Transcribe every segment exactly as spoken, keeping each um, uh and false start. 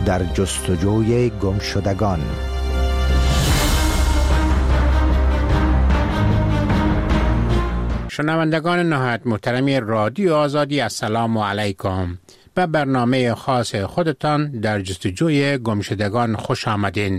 در جستجوی گمشدگان. شنوندگان نهایت محترمی رادیو آزادی، السلام علیکم. به برنامه خاص خودتان در جستجوی گمشدگان خوش آمدین.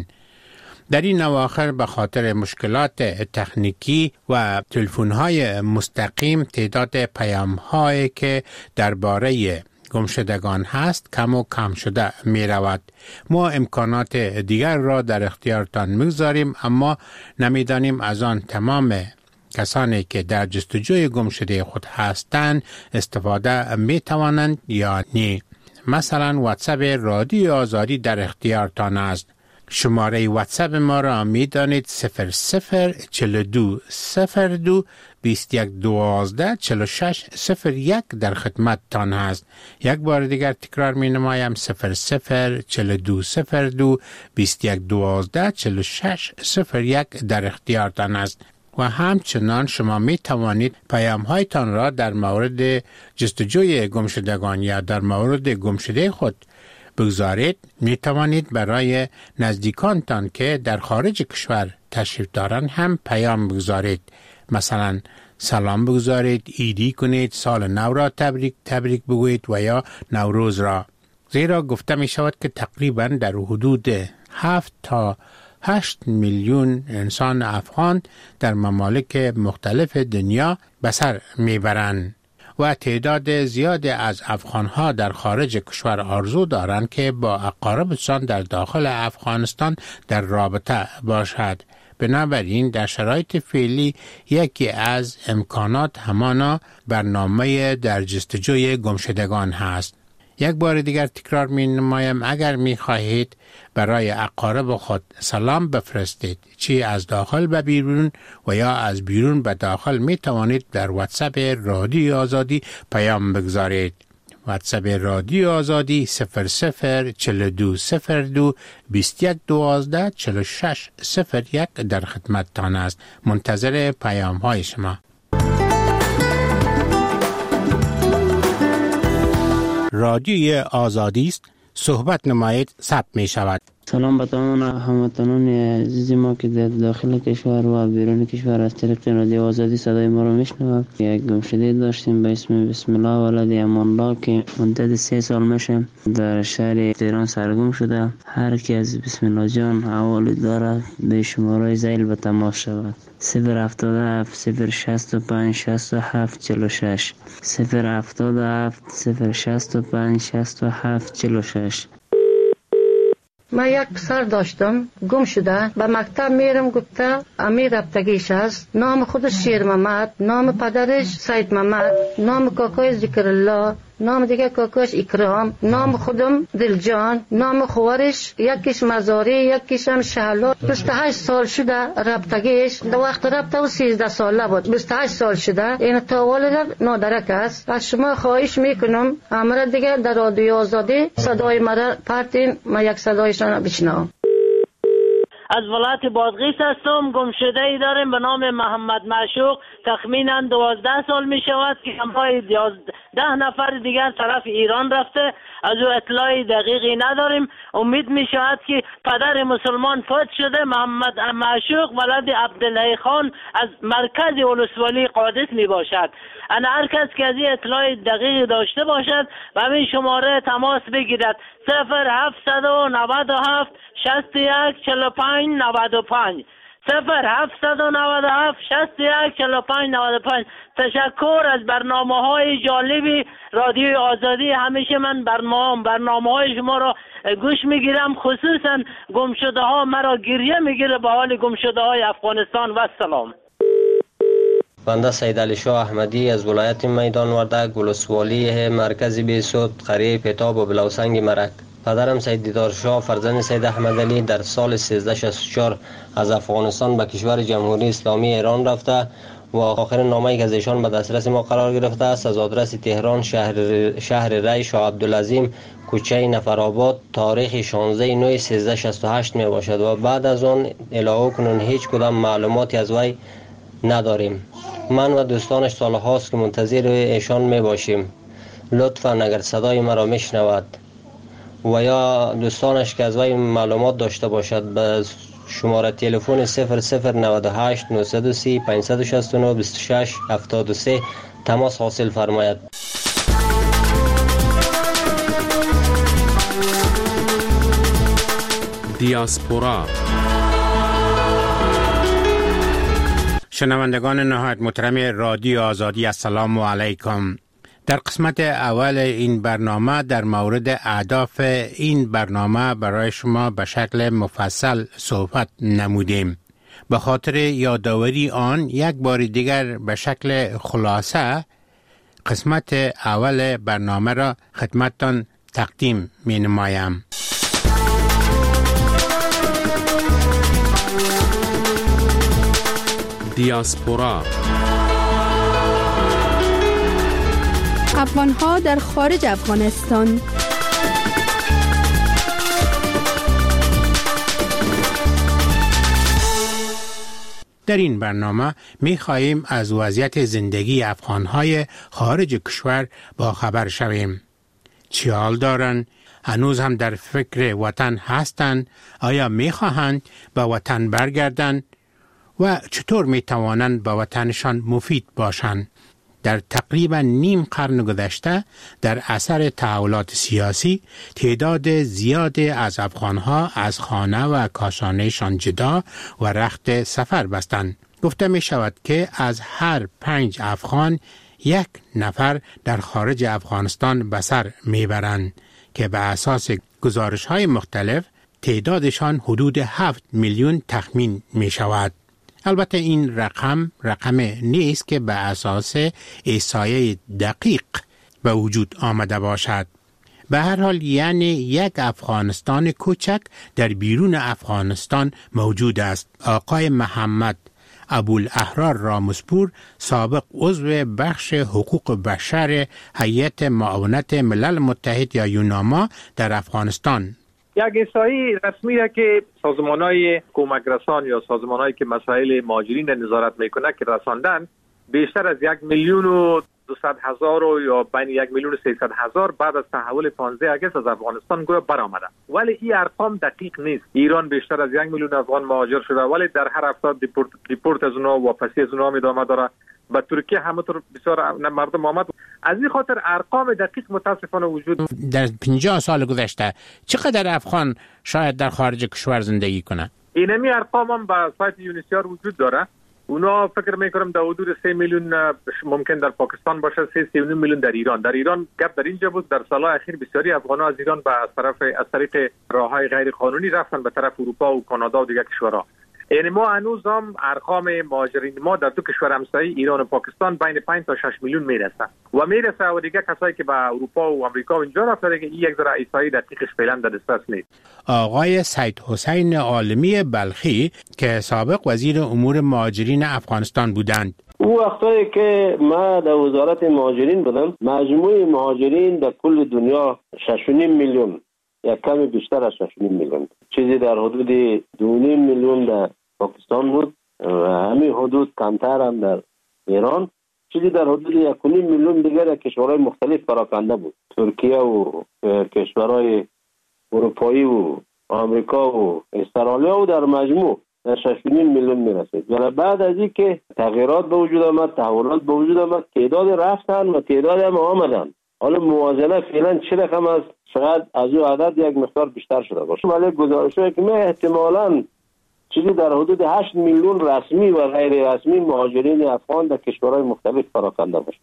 در این اواخر به خاطر مشکلات تکنیکی و تلفن‌های مستقیم تعداد پیام‌هایی که درباره گمشدگان هست کم و کم شده می رود. ما امکانات دیگر را در اختیارتان می‌گذاریم، اما نمی‌دانیم از آن تمام کسانی که در جستجوی گمشده خود هستند استفاده می توانند یا نه. مثلا واتساپ رادیو آزادی در اختیارتان است. شماره واتساپ ما را می دانید صفر صفر چهل و دو صفر دو بیست و یک دوازده چهل و شش صفر یک در خدمت تان است. یک بار دیگر تکرار می نمایم صفر صفر چهل و دو صفر دو بیست و یک دوازده چهل و شش صفر یک در اختیارتان است. و همچنان شما می توانید پیام هایتان را در مورد جستجوی گمشدگان یا در مورد گمشده خود بگذارید. می توانید برای نزدیکانتان که در خارج کشور تشریف دارند هم پیام بگذارید. مثلا سلام بگذارید، ایدی کنید، سال نو را تبریک تبریک بگویید و یا نوروز را. زیرا گفته می شود که تقریبا در حدود هفت تا هشت میلیون انسان افغان در ممالک مختلف دنیا به سر میبرند و تعداد زیاد از افغانها در خارج کشور آرزو دارند که با اقاربشان در داخل افغانستان در رابطه باشد. بنابراین در شرایط فعلی یکی از امکانات همانا برنامه در جستجوی گمشدگان هست. یک بار دیگر تکرار می نمایم، اگر می خواهید برای اقارب خود سلام بفرستید، چی از داخل به بیرون و یا از بیرون به داخل، می توانید در واتساپ رادیو آزادی پیام بگذارید. واتساپ رادیو آزادی صفر صفر چهل و دو صفر دو بیست و یک دوازده چهل و شش صفر یک در خدمت تان است. منتظر پیام های شما. رادیوی آزادی است، صحبت نمایید، ثبت می شود. سلام به تمام هموطنان عزیز ما که در داخل کشور و بیرون کشور از طریق رادیو آزادی صدای ما را میشنوند. یک گمشده داشتیم به اسم بسم الله ولد امان الله که مدت سه سال میشه در شهر تهران سرگم شده. هر کی از بسم الله جان حوالی دارد به شماره زیل به تماس شود. صفر هفتاد و هفت صفر شصت و پنج شصت و هفت چهل و شش صفر هفتاد و هفت صفر شصت و پنج شصت و هفت چهل و شش. من یک پسر داشتم گم شده، به مکتب میرم، گفته امیر رفتگیش است، نام خودش شیر محمد، نام پدرش سید محمد، نام کاکای ذکر الله، نام دیگه کاکاش اکرام، نام خودم دلجان، نام خوارش یکیش مزاری یکیش هم شهلا. بیست و هشت سال شده رفتگیش، در وقت رفته و سیزده ساله بود. بیست و هشت سال شده، این تاولد نادرک است. از شما خواهش میکنم امر دیگه در رادیو آزادی صدای مرا پرتین، ما یک صدایشان بشنوم. از ولایت بادغیس هستم. گمشده ای داریم به نام محمد معشوق، تخمینا دوازده سال می شود که همراه ده نفر دیگر طرف ایران رفته. از او اطلاعی دقیقی نداریم. امید می شود که پدر مسلمان فوت شده. محمد معشوق ولد عبدالله خان از مرکز ولسوالی قادس می باشد. انا هر کس که از این اطلاع دقیقی داشته باشد و همین شماره تماس بگیرد. صفر هفتصد و نود و هفت شصت و یک چهل و پنج نود و پنج صفر هفتصد و نود و هفت شصت و یک چهل و پنج نود و پنج. تشکر از برنامه های جالبی رادیو آزادی. همیشه من برنامه برنامه های شما را گوش میگیرم، خصوصا گمشده ها مرا گریه میگیره به حال گمشده های افغانستان. و سلام. بنده سید علی شاه احمدی از ولایت میدان وردک ولسوالی مرکز بیسود قریه پتاب و بلوسنگ مرک. پدرم سید دیدار شاه فرزند سید احمد علی در سال سیزده شصت و چهار از افغانستان به کشور جمهوری اسلامی ایران رفته و آخر نامه‌ای که از ایشان به دسترس ما قرار گرفته است از آدرس تهران شهر شهر ری شاه عبدالعظیم کوچه نفرآباد تاریخ شانزده نوامبر سیزده شصت و هشت می باشد و بعد از آن الهو کنون هیچ کدام معلوماتی از وی نداریم. من و دوستانش سالهاست که منتظر ایشان می باشیم. لطفاً اگر صدای مرا میشنود و یا دوستانش که از وی معلومات داشته باشد به شماره تلفن صفر صفر نود و هشت نهصد و سی پانصد و شصت و نه بیست و شش هفتاد و سه تماس حاصل فرماید. دیاسپورا. شنوندگان نهایت محترم رادیو آزادی السلام علیکم. در قسمت اول این برنامه در مورد اهداف این برنامه برای شما به شکل مفصل صحبت نمودیم. به خاطر یادآوری آن یک بار دیگر به شکل خلاصه قسمت اول برنامه را خدمتتان تقدیم می نمایم. دیاسپورا. افغان‌ها در خارج افغانستان. در این برنامه می خواهیم از وضعیت زندگی افغان‌های خارج کشور با خبر شویم. چه حال دارند؟ هنوز هم در فکر وطن هستند؟ آیا می خواهند به وطن برگردند؟ و چطور می توانند به وطنشان مفید باشند؟ در تقریبا نیم قرن گذشته در اثر تحولات سیاسی تعداد زیادی از افغانها از خانه و کاشانهشان جدا و رخت سفر بستند. گفته می شود که از هر پنج افغان یک نفر در خارج افغانستان به سر می برند که به اساس گزارش های مختلف تعدادشان حدود هفت میلیون تخمین می شود. البته این رقم رقم نیست که به اساس احصایه دقیق به وجود آمده باشد. به هر حال یعنی یک افغانستان کوچک در بیرون افغانستان موجود است. آقای محمد ابوالاحرار رامسپور، سابق عضو بخش حقوق بشر هیئت معاونت ملل متحد یا یوناما در افغانستان، یک احصایی رسمی است که سازمان‌های کمک رسان یا سازمان‌هایی که مسائل مهاجرین نظارت میکنه که رساندن بیشتر از یک میلیون و دویست هزار و یا بین یک میلیون و سیصد هزار بعد از تحول پانزده آگوست از افغانستان گویا برآمده. ولی این ارقام دقیق نیست. ایران بیشتر از یک میلیون افغان مهاجر شده ولی در هر هفته دیپورت دیپورت از اونها واپسی از اونها ادامه داره. به ترکیه همونطور بسیار مردم آمد. از این خاطر ارقام دقیق متاسفانه وجود در پنجاه سال گذشته چقدر افغان شاید در خارج کشور زندگی کنه؟ اینمی ارقام هم به سایت یونیسیار وجود داره. اونا فکر میکنم در حدود سه میلیون ممکن در پاکستان باشه، سه سه میلیون در ایران. در ایران گپ در اینجا بود در سالهای اخیر بسیاری افغان‌ها از ایران به از طرف از طریق راههای غیر قانونی رفتن به طرف اروپا و کانادا و دیگر کشورها. یعنی ما هنوز هم ارقام مهاجرین ما در دو کشور همسایه ایران و پاکستان بین پنج تا شش میلیون میرسه و میرسه و دیگه کسایی که به اروپا و آمریکا و اینجا رفتن که این یک ذره احصایی دقیقش فعلا در دسترس نیست. آقای سید حسین عالمی بلخی که سابق وزیر امور مهاجرین افغانستان بودند، او وقتایی که ما در وزارت مهاجرین بودم مجموع مهاجرین در کل دنیا شش و نیم میلیون یک کمی بیشتر از شش و نیم میلیون، چیزی در حدود دو و نیم میلیون در پاکستان بود و همین حدود کمتر هم در ایران، چیزی در حدود یک و نیم میلیون دیگر کشورهای مختلف پراکنده بود، ترکیه و کشورهای اروپایی و آمریکا و استرالیا و در مجموع در شش و نیم میلیون میرسید. ولی بعد از این که تغییرات به وجود آمد، تحولات به وجود آمد، تعداد رفتن و تعداد هم آمدن. حالا موازنه فعلا چه رقم است؟ شاید از او عدد یک مقدار بیشتر شده باشه، ولی گزارش‌هایی که ما احتمالاً چیزی در حدود هشت میلیون رسمی و غیر رسمی مهاجرین افغان در کشورهای مختلف پراکنده باشه.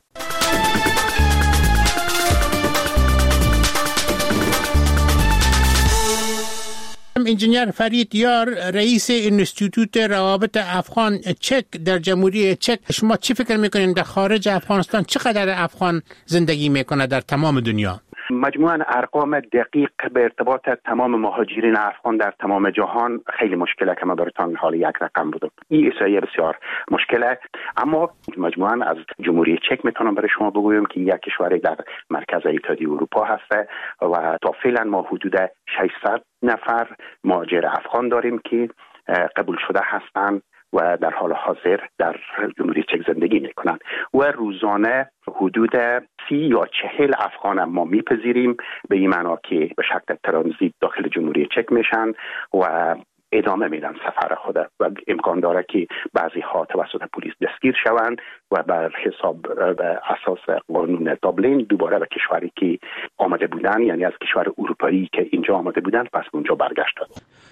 انجینیر فرید یار، رئیس انستیتوت روابط افغان چک در جمهوری چک، شما چی فکر میکنین در خارج افغانستان چقدر افغان زندگی میکنه در تمام دنیا؟ مجموعاً ارقام دقیق به ارتباط تمام مهاجرین افغان در تمام جهان خیلی مشکله که ما براتون حال یک رقم بودم. این احصایه بسیار مشکله، اما مجموعاً از جمهوری چک میتونم برای شما بگویم که یک کشوری در مرکز اتحادیه اروپا هست و تا فعلا ما حدود ششصد نفر مهاجر افغان داریم که قبول شده هستند و در حال حاضر در جمهوری چک زندگی میکنند و روزانه حدود سی یا چهل افغان ما میپذیریم، به این معنا که به شکل ترانزیت داخل جمهوری چک میشن و ادامه میدن سفر خود و امکان داره که بعضی ها توسط پلیس دستگیر شوند و بر حساب به اساس قانون دابلین دوباره به کشوری که آمده بودن، یعنی از کشور اروپایی که اینجا آمده بودن، پس اونجا برگشتند.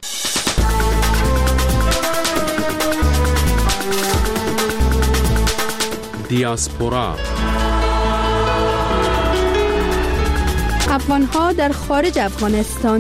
دیاسپورا افغان‌ها در خارج افغانستان.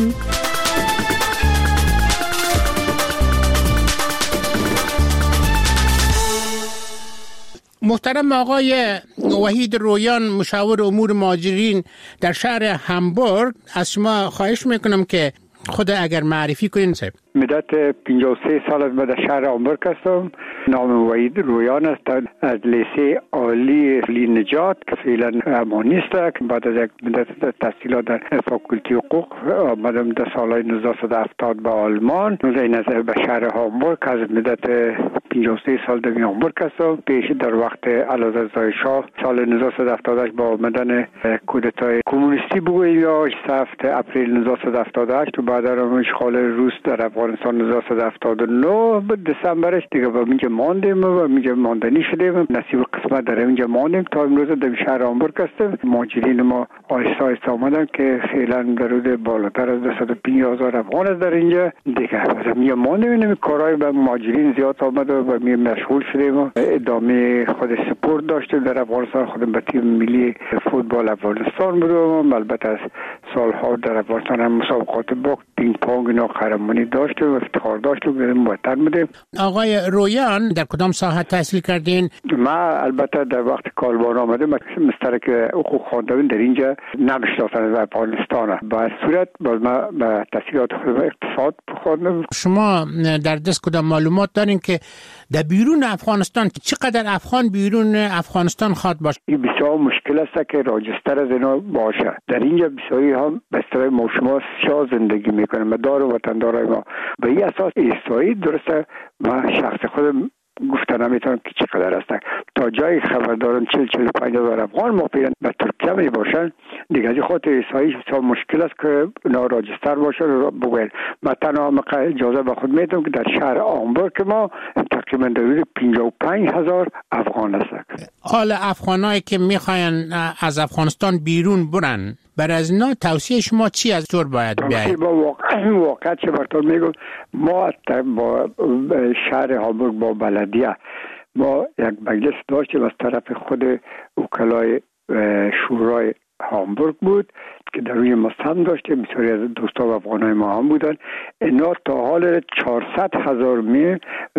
محترم آقای وحید رویان، مشاور امور مهاجرین در شهر هامبورگ، از شما خواهش میکنم که خود اگر معرفی کنین. صاحب مدت پنجاه و سه سال از در شهر هامبورگ هستم. نام وحید رویان است. از لیسه عالی لی نجات که فعلا اما نیست، بعد از یک مدت تحصیلات در فاکولتی حقوق آمدم در سالهای نوزده صد و هفتاد به آلمان. این از به شهر هامبورگ از مدت پنجاه و سه سال در هامبورگ هستم. پیش در وقت اعلیحضرت رضا شاه سال نوزده صد و هفتاد و هشت با آمدن کودتای کمونیستی بگوییم یا هفت اپریل نوزده صد و هفتاد و هشت و بعد از اشغال روس در افغانستان نوزده صد و هفتاد و نه دسامبرش دیگه با اینجا ماندیم و اینجا ماندنی شدیم. نصیب قسمت در اینجا ماندیم تا امروز در شهر هامبورگ هستیم. مهاجرین ما آهسته آهسته آمدن که فعلا در حدود بالاتر از صد و پنجاه هزار افغان است در اینجا دیگه. مثلا اینجا ماندیم، این کارهای به مهاجرین زیاد آمد و می مشغول شدیم و ادامه خود سپورت داشتیم در افغانستان. خودم به تیم ملی فوتبال افغانستان بودم. البته از سالها در افغانستان هم مسابقات باخت پینگ پونگ اینا قهرمانی داشتیم و افتخار داشتیم، وطن بودیم. آقای رویان در کدام ساحه تحصیل کردین؟ ما البته در وقت کالبان آمده مسترک حقوق خواندم در اینجا نمیشناختن در افغانستان. با صورت باز ما به تحصیلات اقتصاد خواندم. شما در دست کدام معلومات دارین که در بیرون افغانستان چقدر افغان بیرون افغانستان خواد باشه؟ این بسیار مشکل است که راجستر از اینا باشه. در اینجا بسیاری هم به اصطلاح ما شما سیاه زندگی میکنن، مدار و وطندارای ما به این اساس ایستایی درسته. و شخص خودم گفتن نمیتونم که چقدر هستن. تا جای خبر دارم چل چل پنج هزار افغان ما پیرن به ترکیه می باشن دیگه. از خاطر ایسایی بسیار مشکل است که اونا راجستر باشه رو بگوین. من تنها اجازه به خود میتونم که در شهر هامبورگ ما تقریبا در حدود پنجاه و پنج هزار افغان هستن. حال افغانایی که میخواین از افغانستان بیرون برن، برای از اینا توصیه شما چی از طور باید بیاید؟ با واقع واقع چه برطور میگم، ما با شهر هامبورگ با بلدیه ما یک مجلس داشتیم از طرف خود وکلای شورای هامبورگ بود که در روی مستند داشتیم. بسیاری از دوستا و افغانای ما هم بودن. اینا تا حال چهارصد هزار میل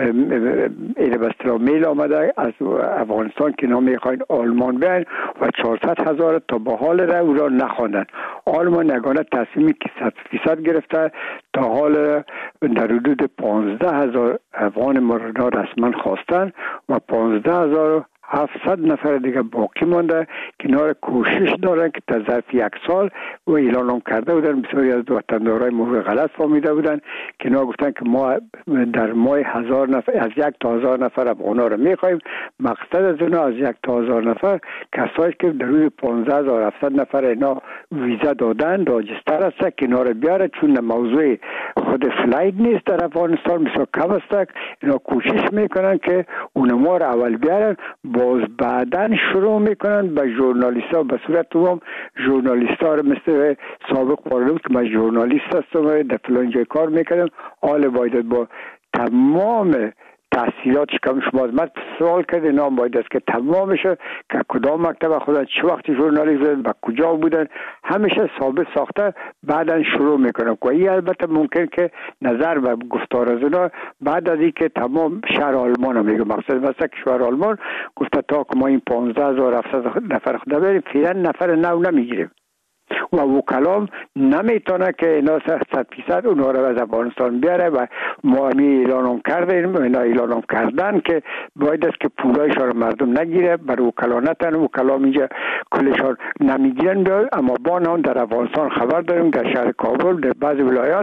این بسترا میل آمده از افغانستان که نام میخواین آلمان بیاین و چهارصد هزار تا به حال را او را نخواندن. آلمان یگانه تصمیمی که صد فیصد گرفته تا حال در حدود پانزده هزار افغان ما را رسما خواستن و پانزده هزار هفتصد نفر دیگه باقی مانده که اینا کوشش دارن که تا ظرف یک سال و اعلان هم کرده بودن. بسیاری از وطندارای ما غلط فهمیده بودن که اینا گفتن که ما در ماه هزار نفر از یک تا هزار نفر افغانا رو میخوایم. مقصد از اینا از یک تا هزار نفر کسایی که در روی پانزده هزار و هفتصد نفر اینا ویزا دادن راجستر هست که اینا رو بیاره، چون موضوع خود فلایت نیست در افغانستان بسیار کم است. اینا کوشش میکنن که اونما رو اول بیارن، باز بعدن شروع میکنن به ژورنالیست ها به صورت دوم ژورنالیست ها رو مثل سابق قرارم که من ژورنالیست هستم در فلان جای کار میکنم، حال باید با تمام تحصیلاتش کم شما از من سوال کرده نام باید است که تمامشه که کدام مکتب خودن چه وقتی ژورنالیست زدن و کجا بودن همیشه ثابت ساخته بعدن شروع میکنم. و این البته ممکن که نظر و گفتار از اینا بعد از این که تمام شهر آلمان رو میگم، مقصد مثلا که شهر آلمان گفته تا که ما این پانزده هزار هفتصد نفر خود بریم فعلا نفر نو نمیگیریم و وکلام نمیتونه که اینا صد فیصد اونها رو از افغانستان بیاره و ما می اعلانم کردیم اینا اعلانم کردن که باید است که پولایشان رو مردم نگیره، بر وکلا نتن، وکلام اینجا کلشان نمیگیرن. اما با نام در افغانستان خبر داریم در شهر کابل در بعض ولایات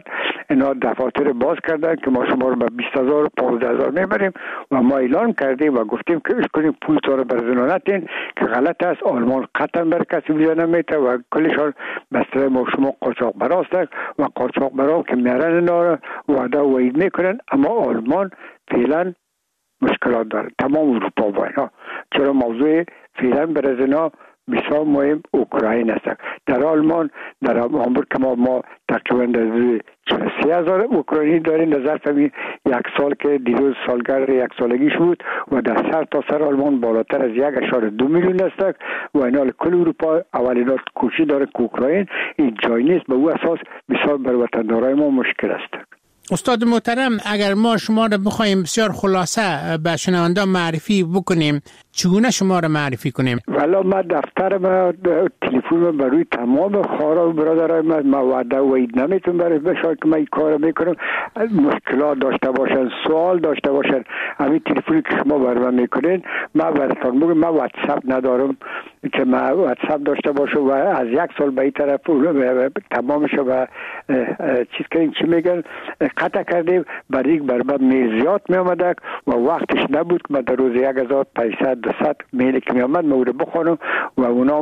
اینا دفاتر باز کردن که ما شما رو به بیست هزار و پانزده هزار میبریم و ما اعلان کردیم و گفتیم که اش کنیم پول تو رو بر زنا نتین که غلط است. آلمان قطعا بر کسی ویزا نمیده و کلشان بسته ما شما قاچاق براست و قاچاق برا که میرن اینا رو وعده و وعید میکنن. اما آلمان فعلا مشکلات داره، تمام اروپا با اینا، چرا موضوع فعلا برای اینا بسیار مهم اوکراین است. در آلمان در هامبورگ که ما ما تقریبا چهل و سه هزار اوکراینی داریم در ظرف یک سال که دیروز سالگرد یک سالگیش بود و در سر تا سر آلمان بالاتر از یک اشاره دو میلیون است و اینا کل اروپا اولین کوشش داره که اوکراین این جای نیست. به او اساس بسیار بر وطندارای ما مشکل است. استاد محترم، اگر ما شما را بخوایم بسیار خلاصه به شنونده معرفی بکنیم، چگونه شما را معرفی کنیم؟ والا ما دفتر ما تلفن ما بروی تمام خارا و برادرای ما ما وعده و اید نمیتون برای بشار که ما این کار میکنم. مشکلات داشته باشن، سوال داشته باشن، همین تلفنی که شما برای من میکنین ما براتون بگم. ما واتساپ ندارم که ما واتساپ داشته باشم و از یک سال به این طرف تمامش و چیز کنیم چی میگن قطع کردیم. برای یک برای میل زیاد می آمده و وقتش نبود که من در روز یک هزار پانصد دویست میل که می آمد ما رو بخونم و اونام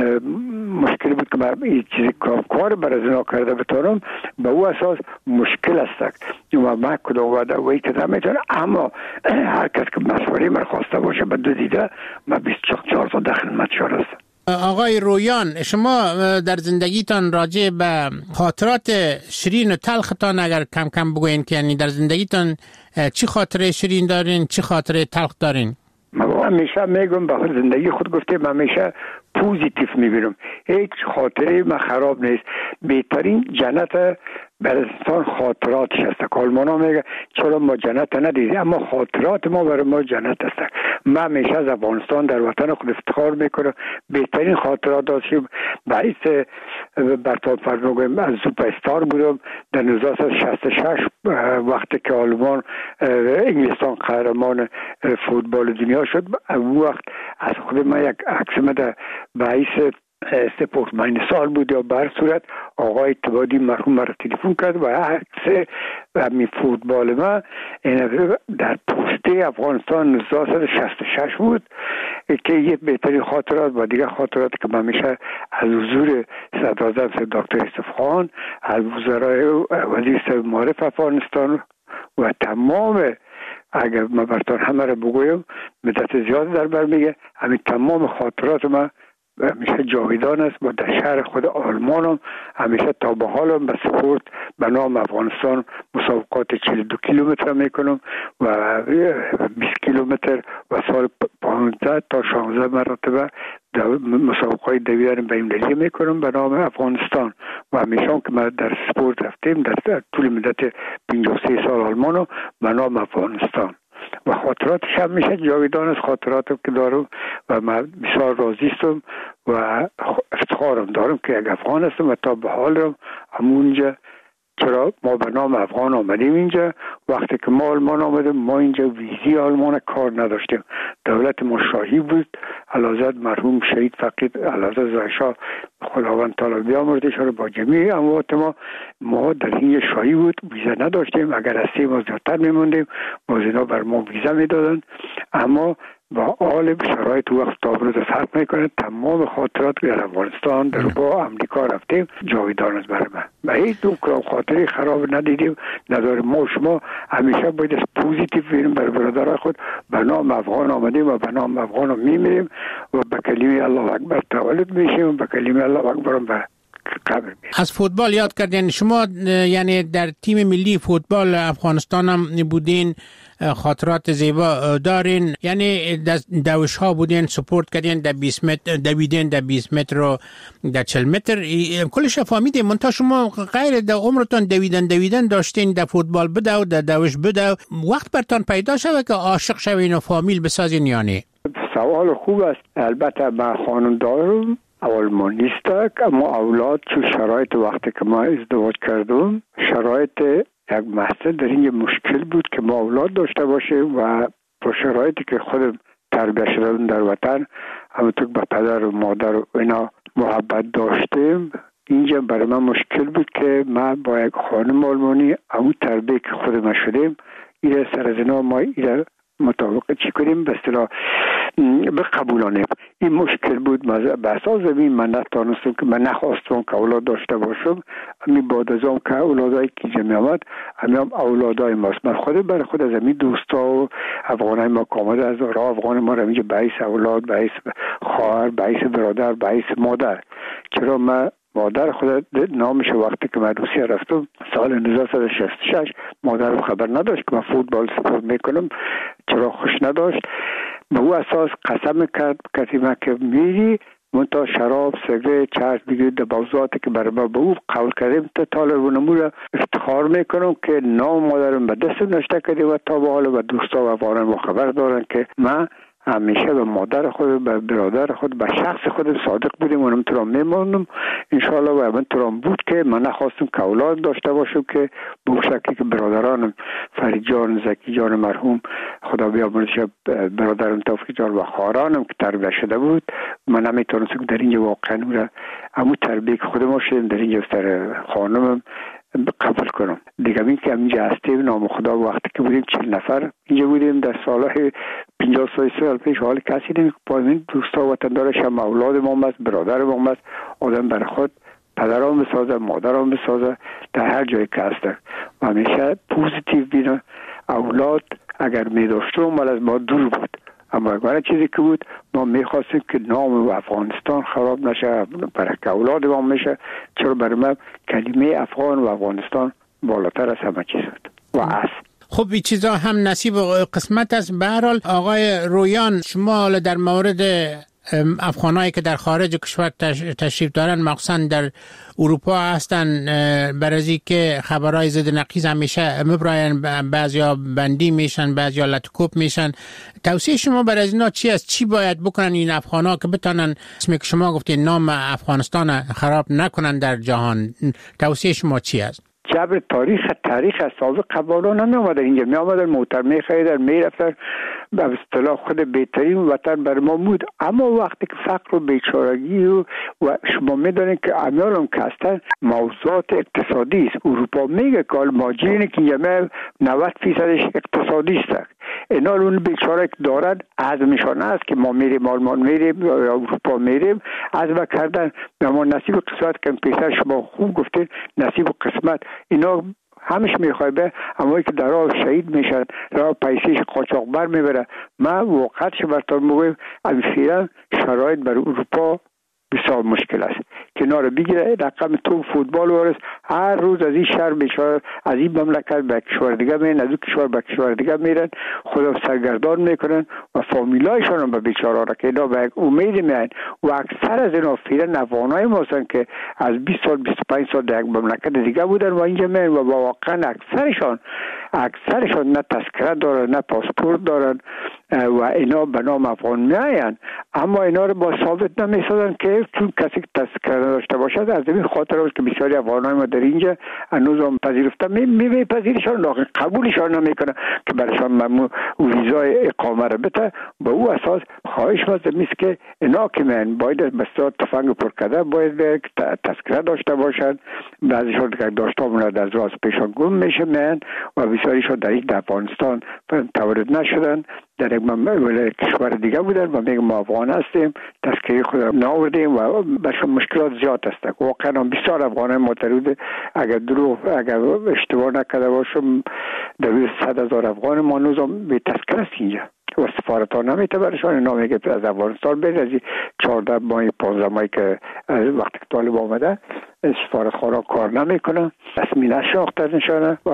مشکل بود که من این چیزی کار برای زنا کرده بتانم. به او اساس مشکل است و من کدام وعده و ای که نمیتونم. اما هر کس که مسئولی من خواسته باشه به دو دیده من بیست و چهار تا داخل مدشار هستم. آقای رویان، شما در زندگیتان راجع به خاطرات شیرین و تلختان اگر کم کم بگوین که یعنی در زندگیتان چی خاطره شیرین دارین، چی خاطره تلخ دارین؟ من همیشه میگم به زندگی خود گفتم همیشه پوزیتیو میبینم، هیچ خاطره ما خراب نیست. بهترین جنت برای انسان خاطراتش است. آلمانا میگه چرا ما جنت ندیدیم، اما خاطرات ما برای ما جنت است. من همیشه از افغانستان در وطن خود افتخار میکنم. بهترین خاطرات داشتیم. باعث برطور فرموگم از سوپر استار بودم در هزار و نهصد و شصت و شش وقتی که آلمان انگلستان قهرمان فوتبال دنیا شد. اون وقت از خود ما یک عکس مده باعث سپورت ماین سال بود یا بر صورت آقای اتبادی مرحوم مرا تلفن کرد و عکس همین فوتبال ما در پوسته افغانستان هزار و نهصد و شصت و شش بود که یه بهترین خاطرات و دیگه خاطرات که من میشه از حضور صدراعظم دکتر یوسف خان، از وزرای وزیر صاحب معارف افغانستان و تمام، اگر من براتون همه رو بگویم مدت زیاد در بر میگه، همین تمام خاطرات من همیشه جاویدان است. و در شهر خود آلمان هم همیشه تا به حال هم به سپورت به نام افغانستان مسابقات چهل و دو کیلومتر میکنم و بیست کیلومتر و سال پانزده تا شانزده مرتبه مسابقات دویدن بین‌المللی میکنم به نام افغانستان. و همیشه هم که ما در سپورت رفتیم در طول مدت پنجاه و سه سال آلمانو به نام افغانستان و خاطراتش هم میشه جاویدان از خاطراتم که دارم و من بسیار راضی هستم و افتخارم دارم که یک افغان هستم و تا به حال هم همونجا. چرا ما به نام افغان آمدیم اینجا؟ وقتی که ما آلمان آمدیم ما اینجا ویزی آلمان کار نداشتیم. دولت ما شاهی بود. علازد مرحوم شهید فقید علازد زایشاه خداوند تعالی بیامرزش رو با جمیع اموات ما ما در این شاهی بود، ویزا نداشتیم. اگر از سه ماه زیادتر میموندیم باز اینا بر ما ویزا میدادن. اما با حال شرایط وقت تا امروز فرق میکنه. تمام خاطرات که در افغانستان در با امریکا رفتیم جاویدان است برای من و هیچ دو خاطری خراب ندیدیم نداریم. ما شما همیشه باید از پوزیتیو بینیم برای برادرای خود. به نام افغان آمدیم و به نام افغان میمیریم و به کلمه الله اکبر تولد میشیم و به کلمه الله اکبر به قبر میشیم. از فوتبال یاد کردین شما، یعنی در تیم ملی فوتبال افغانستان هم بودین، خاطرات زیبا دارین، یعنی دوش ها بودین، سپورت کردین در بیست متر، دویدین در بیست متر و در چهل متر، کلش فهمیدین. منتها شما غیر در عمرتان دویدن دویدن داشتین در فوتبال بده و در دوش بده، وقت برتان پیدا شده که عاشق شوین و فامیل بسازین یعنی؟ سوال خوب است. البته من خانم دارم آلمان نیست، اما اولاد چون شرایط وقتی که ما ازدواج کردم شرایط یک مسئله در این مشکل بود که ما اولاد داشته باشیم و با شرایطی که خودم تربیت شدم در وطن همونطور با پدر و مادر و اینا محبت داشتیم اینجا برای من مشکل بود که من با یک خانم آلمانی همون تربیه که خود ما شدیم ایره سر از اینا ما ایره مطابق چی کنیم به اصطلاح بقبولانیم. این مشکل بود. به اساس زمین من نتانستم که من نخواستم که اولاد داشته باشم. همین بعد از اون که اولادایی که جمعی آمد همین هم اولادای ماست. من خود برای خود از همین دوستا و افغانای ما که آمده از راه افغان ما رو همینجا به اولاد، به خواهر، به برادر، به مادر. چرا من مادر خود نامش وقتی که من روسیه رفتم سال هزار و نهصد و شصت و شش مادر خبر نداشت که من فوتبال سپورت میکنم، چرا خوش نداشت. به او اساس قسم کرد کسی من که میری منتها شراب، سیگارت، چرس بگیرید در موضوعاتی که برای ما به او قول کردیم تا طالب و نمور افتخار میکنم که نام مادرم به دستم نشته کردیم و تا به حال و دوستا و افغانان خبر دارن که من همیشه به مادر خود، به برادر خود، به شخص خود صادق بودیم و نمیتونم میمونم انشاءالله. و من ترام بود که من نخواستم که اولاد داشته باشم که به شکلی که برادرانم فرید جان، زکی جان مرحوم خدا بیامرزش، برادرم توفیق جان و خواهرانم که تربیت شده بود من نمیتونستم در اینجا واقعا همون تربیه که خود ما شدیم در اینجا سر خانمم قبول کنم. دیگه این که اینجا هستیم نام خدا وقتی که بودیم چهل نفر اینجا بودیم در سالهای پنجاه سال پیش حال کسی نمی که پایین دوستا و وطندارش هم اولاد ما هست، برادر ما هست. آدم برای خود پدران بسازه، مادران بسازه در هر جایی که هسته و همیشه پوزیتیو بینه. اولاد اگر می داشتم مال از ما دور بود، اما اگر چیزی که بود ما میخواستیم که نام افغانستان خراب نشه، برای که اولاد ما میشه. چرا برای من کلمه افغان و افغانستان بالاتر از همه چیز بود و است. خب این چیزا هم نصیب و قسمت است. به هر حال آقای رویان، شما در مورد افغانایی که در خارج کشور تشریف دارن مخصوصا در اروپا هستن برای که خبرهای ضد نقیض همیشه مبراین، بعضیا بندی میشن، بعضیا لطکوب میشن، توصیه شما برای اینا چی است؟ چی باید بکنن این افغانا که بتونن اسمی که شما گفتید نام افغانستان خراب نکنن در جهان؟ توصیه شما چی است؟ جبر تاریخ تاریخ از سابق قبالا نمی آمدن اینجا، می آمدن موتر می خریدن می رفتن به اصطلاح خود بهترین وطن بر ما بود. اما وقتی که فقر و بیچارگی و, و شما می دانید که امیالم که هستن موضوعات اقتصادی است. اروپا میگه که ماجرینه که اینجا نود فیصدش اقتصادی است. اینا اون بیچاره که دارن عزمشان است که ما میریم آلمان میریم یا اروپا میریم عزم کردن ما نصیب و قسمت که پیسر شما خوب گفتید نصیب و قسمت اینا همش میخوای به اما که در راه شهید میشن، راه پیسیش قاچاقبر میبره. من واقعا براتون میگم اصلا شرایط بر اروپا بسیار مشکل است. کنار بگیره رقم تو فوتبال ورس هر روز از این شهر بیچاره از این مملکت به کشور دیگه میرن، از این کشور به کشور دیگه میرن، خدا سرگردان میکنن و فامیلایشان هم به بیچاره را که اینا به یک امید میان و اکثر از اینا فیرن افغانای ما هستن که از بیست سال بیست و پنج سال در یک مملکت دیگه بودن و اینجا میان و واقعا اکثرشان اکثرشان نه تذکره دارن نه پاسپورت دارن و اینا به نام افغان میاین، اما اینا رو با ثابت نمیسازن که چون کسی که تذکره داشته باشد. از این خاطر است که بسیاری افغانای ما در اینجا هنوز هم پذیرفته میپذیرشان می قبولشان نمیکنه که برایشان ممنوع ویزای اقامه رو بده. به او اساس خواهش واسه میست که اینا که من باید بسیار تفنگ پر کرده باید تذکره داشته باشند. بعضیشان که داشته بودند از راست پیشان گم میشه من و بسیاریشان در این افغانستان تولد نشدن، در یک کشور دیگه بودن و میگم ما افغان هستیم، تذکره خود ناوردیم و برشون مشکلات زیاد هست. واقعا بسیار افغان متعدد اگر دروغ اگر اشتباه نکرده باشم در صد هزار افغان ما نوزم به تذکره است اینجا و سفارت ها نمیته برشان اینا میگه از افغانستان بید از چهارده ماهی پانزده ماهی که وقتی که طالب آمده سفارت خارا کار نمیکنه، رسمی نشناخته نشانه و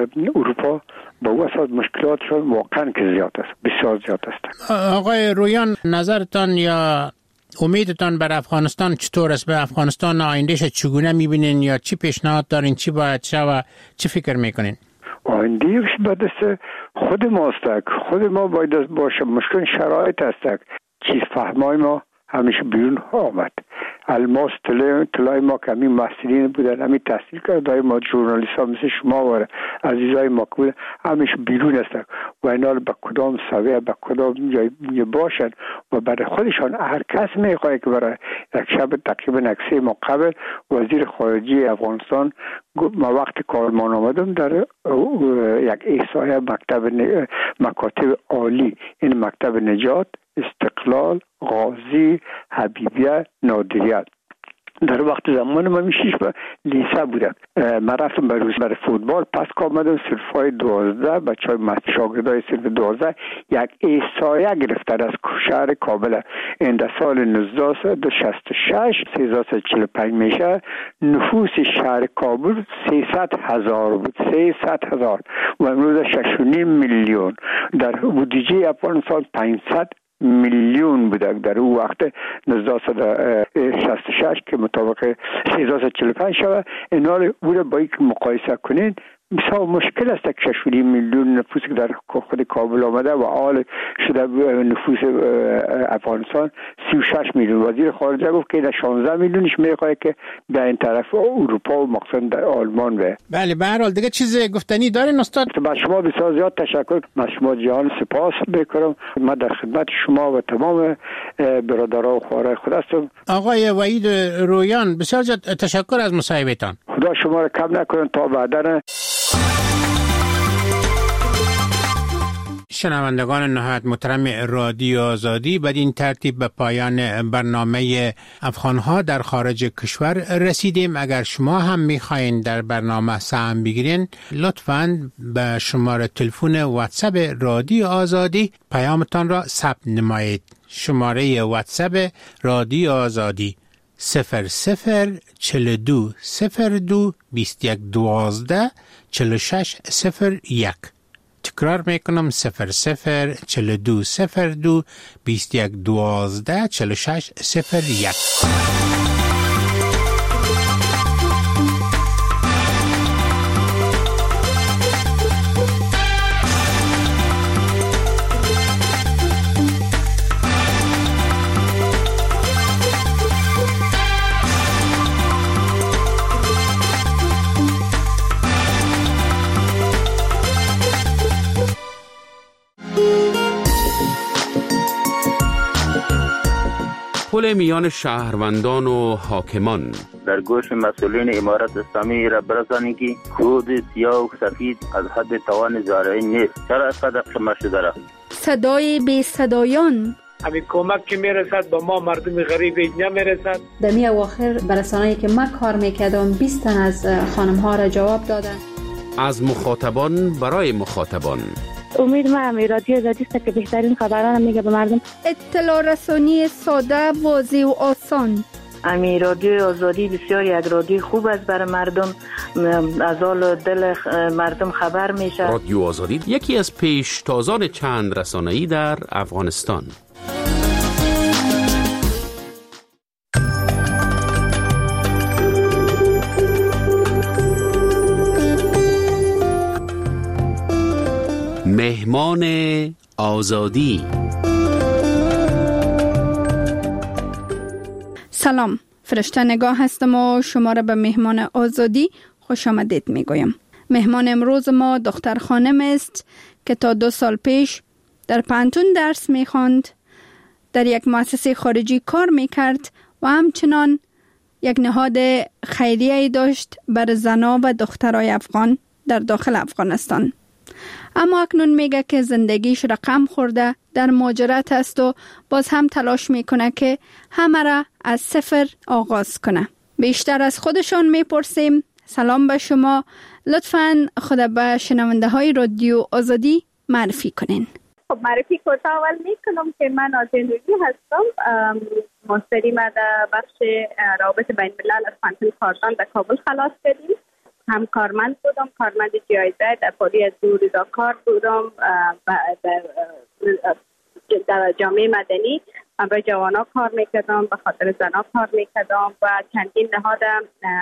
اروپا با او اساس مشکلاتشون واقعا که زیاد است، بسیار زیاد است. آقای رویان نظرتان یا امیدتان بر افغانستان چطور است؟ به افغانستان آیندهش چگونه میبینین یا چی پیشنهاد دارین؟ چی باید شه و چی فکر میکنین؟ آیندهش به دست خود ماست، خود ما باید باشه. مشکل شرایط است، چیز فهمای ما همیشه بیرون آمد. الماس طلای طلای ما که همین مسئولین بودن، همین تحصیل کرده ما ژورنالیست ها مثل شما و عزیزای ما که بودن همیش بیرون هستن و اینا به کدام سویه به کدام جای باشن و برای خودشان هر کس میخواه که برای یک شب تقریبا یک سه ماه قبل وزیر خارجه افغانستان ما وقت کارمان آمدم در یک احصایه مکتب مکاتب عالی، این مکتب نجات، استقلال، غازی، حبیبیه، نادریت، در وقت زمان من میشیش به لیسه بودم. من رفتم برای برای فوتبال، پس که آمدم صرفای دوازده بچه های شاگردای صرف دوازده یک احصایه گرفتن از شهر کابل. این در سال نوزده و شصت و شش سیزده و چهل و پنج میشه. نفوس شهر کابل سیصد هزار بود، سیصد هزار و امروز شش و نیم میلیون. در بودجه افغانستان پانصد میلیون بوده در اون وقت نوزده و شصت و شش که مطابق سیزده و چهل و پنج شود. اینا رو بوده با یک مقایسه کنین بسیار مشکل است که شش و نیم میلیون نفوس که در خود کابل آمده و حال شده نفوس افغانستان سی و شش میلیون. وزیر خارجه گفت که در شانزده میلیونش میخواد که در این طرف اروپا و مخصوصا در آلمان به. بله به هر حال دیگه چیز گفتنی دارین استاد؟ با شما بسیار زیاد تشکر، من شما جهان سپاس میکنم. من در خدمت شما و تمام برادران و خوارای خود هستم. آقای وحید رویان بسیار زیاد تشکر از مصاحبهتان. خدا شما را کم نکنه تا بعداً. شنوندگان نهایت محترم رادیو آزادی، بدین ترتیب به پایان برنامه افغانها در خارج کشور رسیدیم. اگر شما هم میخواین در برنامه سهم بگیرین لطفاً به شماره تلفن واتساپ رادیو آزادی پیامتان را ثبت نمایید. شماره واتساپ رادیو آزادی صفر صفر چل دو صفر دو بیست یک دوازده چل شش صفر یک. تکرار میکنم صفر صفر چل دو صفر دو بیست یک دوازده چل شش صفر یک. پل میان شهروندان و حاکمان. در گوش مسئولین امارت اسلامی را برسانید که خود سیاه و سفید از حد توان زارعین نیست. چرا اینقدر شما شده را؟ صدای بی صدایان. همین کمک که میرسد با ما مردم غریب نمیرسد. در می اواخر برسانه‌ای که من کار میکردم بیست تن از خانم ها را جواب دادن. از مخاطبان برای مخاطبان. امید ما امی رادیو آزادی است که بهترین خبران میگه به مردم. اطلاع رسانی ساده، واضح و آسان. امی رادیو آزادی بسیار یک رادیو خوب است برای مردم، از حال دل مردم خبر میشه. رادیو آزادی یکی از پیشتازان چند رسانه‌ای در افغانستان. مهمان آزادی. سلام، فرشته نگاه هستم و شما را به مهمان آزادی خوش آمدید می گویم. مهمان امروز ما دختر خانم است که تا دو سال پیش در پانتون درس می خواند، در یک مؤسسه خارجی کار می کرد و همچنان یک نهاد خیریه‌ای داشت برای زنان و دخترای افغان در داخل افغانستان. اما اکنون میگه که زندگیش رقم خورده، در مهاجرت است و باز هم تلاش میکنه که همه را از صفر آغاز کنه. بیشتر از خودشان میپرسیم. سلام به شما، لطفاً خود به شنونده های رادیو آزادی معرفی کنین. خب معرفی کوتاه اول میکنم که من نازنین رویی هستم، مستری ما در بخش روابط بین الملل از پانتون کارزان در کابل خلاص کردیم. هم کارمند بودم، کارمند جایزه در پالی از دو روزا کار بودم در, در جامعه مدنی. من برای جوانا کار میکردم، به خاطر زنا کار میکردم و چندین نهاد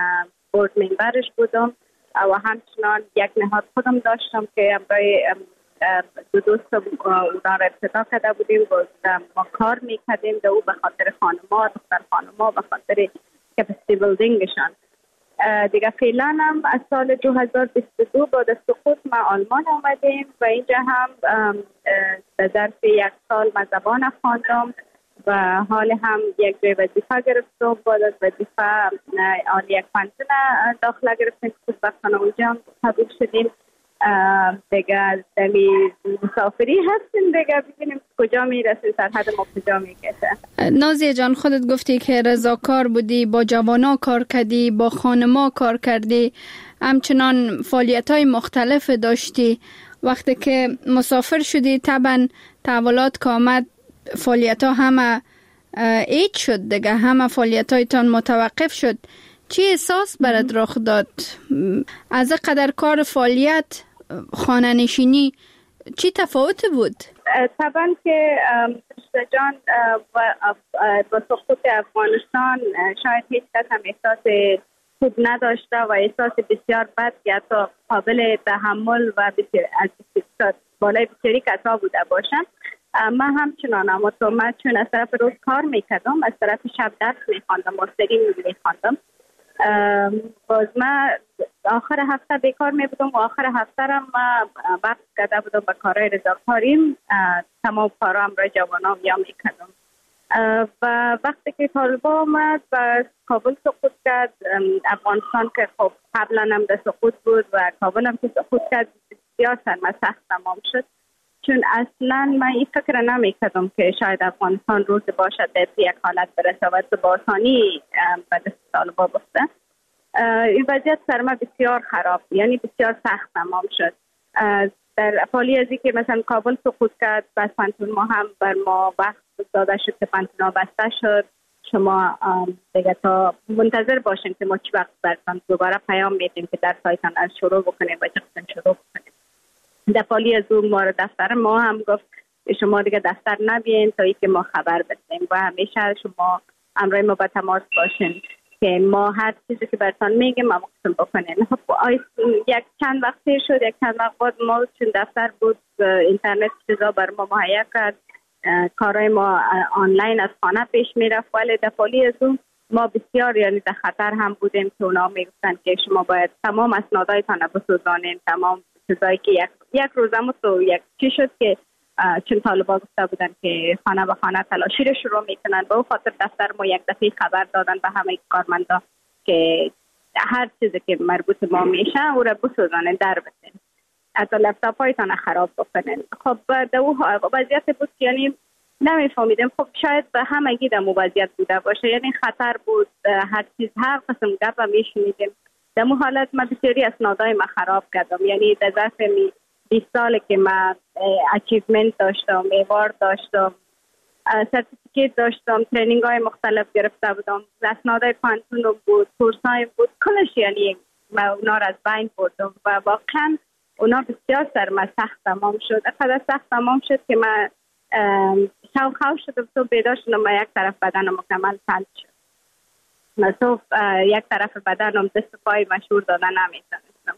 بورد ممبرش بودم و همچنان یک نهاد خودم داشتم که برای دو دوست اونا را ابتدا کرده بودیم و ما کار میکردیم در او به خاطر خانما دختر خانما به خاطر کپاسیتی بیلدینگشان. دیگه فعلا هم از سال دو هزار و بیست و دو بعد از سقوط ما آلمان آمدیم و اینجا هم در ظرف یک سال ما زبان خواندم و حال هم یک جای وظیفه گرفتم. بعد از وظیفه آن یک پانتون داخله گرفتیم که خوشبختانه اونجا هم قبول شدیم. دیگه دمی مسافری هستیم دیگه ببینیم کجا میرسیم، سرحد ما کجا میکشه. نازیه جان خودت گفتی که رضاکار بودی، با جوانا کار کردی، با خانما کار کردی، همچنان فعالیت‌های مختلف داشتی. وقتی که مسافر شدی طبعا تحولات که آمد فعالیت‌ها همه ایج شد دیگه، همه فعالیت‌هایتان متوقف شد. چی احساس برات رخ داد؟ از قدر کار فعالیت خانه نشینی چی تفاوت بود؟ طبعا که جان با سقوط افغانستان شاید هیچ کس هم احساس خوب نداشته و احساس بسیار بد که حتی قابل تحمل و از بالای بسیاری کسا بوده باشم. من همچنان اما تو من چون از طرف روز کار میکردم، از طرف شب درس میخواندم، ماستری میخواندم. باز من آخر هفته بیکار می بودم و آخر هفته را من وقت کرده بودم به کارهای رضاکاریم، تمام کارام را جوانام یا می کردم. و وقتی که طالبان آمد و کابل سقوط کرد، افغانستان که خب قبلا هم در سقوط بود و کابل هم که سقوط کرد، بسیار سرما سخت تمام شد. چون اصلا من این فکر نمی کردم که شاید افغانستان روز باشد در یک حالت برسه و با آسانی به دست طالبان بسته. این وضعیت سرما بسیار خراب، یعنی بسیار سخت تمام شد. در فالی ازی که مثلا کابل سقوط کرد، بس پانتون ما هم بر ما وقت داده شد که پانتون ها بسته شد. شما دیگه تا منتظر باشین که ما چی وقت برتان دوباره پیام میدیم که در سایتان از شروع بکنیم و چقدر شروع بکنیم. در فالی از اون ما دفتر ما هم گفت شما دیگه دفتر نبین تا ای که ما خبر بدیم و همیشه شما همراه ما به تماس باشین که ما هر چیزی که براتون میگیم ما مقسم بکنین. خب یک چند وقت شد، یک چند وقت بعد ما چون دفتر بود اینترنت چیزا بر ما مهیا کرد، کارهای ما آنلاین از خانه پیش میرفت. ولی در فالی از اون ما بسیار یعنی در خطر هم بودیم که اونا میگفتن که شما باید تمام اسنادایتان بسوزانین، تمام چیزایی که یک یک روزم تو یک چی شد که چون طالبان گفته بودن که خانه به خانه تلاشی رو شروع میکنن، به خاطر دفتر ما یک دفعه خبر دادن به همه کارمندا که هر چیزی که مربوط ما میشه او را بسوزانن، در بسین، حتی لپتاپ هایتان خراب بکنن. خب در اون وضعیت بود یعنی نمیفهمیدم. خب شاید به همگی در وضعیت بوده باشه، یعنی خطر بود، هر چیز هر قسم گپ میشنیدیم. در اون حالت من بسیاری اسنادای ما خراب کردم، یعنی در ظرف بیست سال که من اچیومنت داشتم، ایوارد داشتم، سرتیفیکیت داشتم، ترینینگ های مختلف گرفته بودم، اسنادای پانتون بود، کورس های بود، کلش یعنی من اونا را از بین بردم و واقعا اونا بسیار سرما سخت تمام شد. اقدر سخت تمام شد که من شو خواه شدم، تو بیدار شدم و یک طرف بدنم مکمل فلج شد. صرف یک طرف بدنم دست پای مشهور دادن نمیتونستم.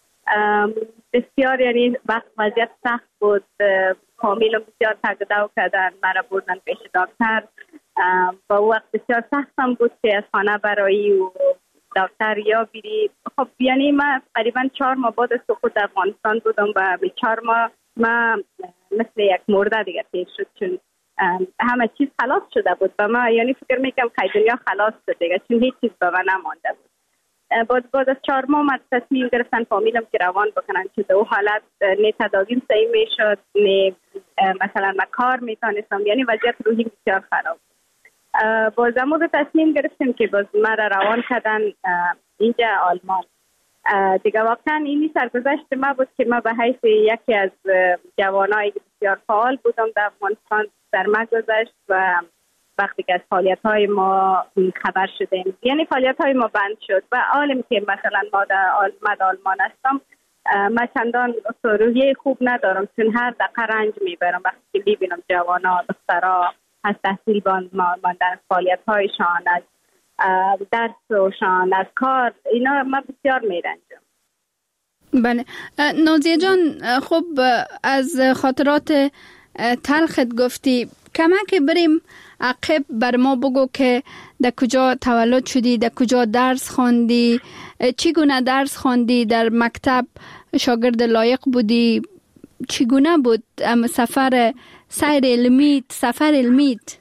بسیار یعنی وقت وضعیت سخت بود، فامیلم بسیار تگدو کردن، مرا بردن پیش دکتر. با وقت بسیار سختم بود که از خانه برایی و دکتر یا بیری. خب یعنی من قریبا چهار ماه بعد از سقوط افغانستان بودم و به چهار ماه من مثل یک مرده دیگه تیر شد، چون همه چیز خلاص شده بود و من یعنی فکر میکنم که دنیا خلاص شد دیگه، چون هیچ چیز به من نمانده بود. بعد بعد از چهار ماه من تصمیم گرفتن فامیلم که روان بکنن، چون در اون حالت نه تداویم صحیح میشد، نه مثلا من کار میتونستم، یعنی وضعیت روحی بسیار خراب. باز امروز تصمیم گرفتیم که باز من روان کردن اینجا آلمان. دیگه واقعا اینی سرگذشت ما بود که ما به حیث یکی از جوانایی بسیار فعال بودم در افغانستان در ما گذشت و وقتی که از فعالیت‌های ما خبر شدیم، یعنی فعالیت‌های ما بند شد و عالم که مثلا ما در آلمان هستم، من چندان روحیه خوب ندارم، چون هر دقیقه رنج میبرم وقتی که میبینم جوانا دخترها از تحصیل ماندن، فعالیت‌هایشان، از درسشان، از کار، اینا من بسیار میرنجم. بله نازیه جان، خب از خاطرات تلخت گفتی، کمک بریم عقب بر ما بگو که در کجا تولد شدی، در کجا درس خواندی، چگونه درس خواندی، در مکتب شاگرد لایق بودی، چگونه بود سفر سیر علمیت سفر علمیت؟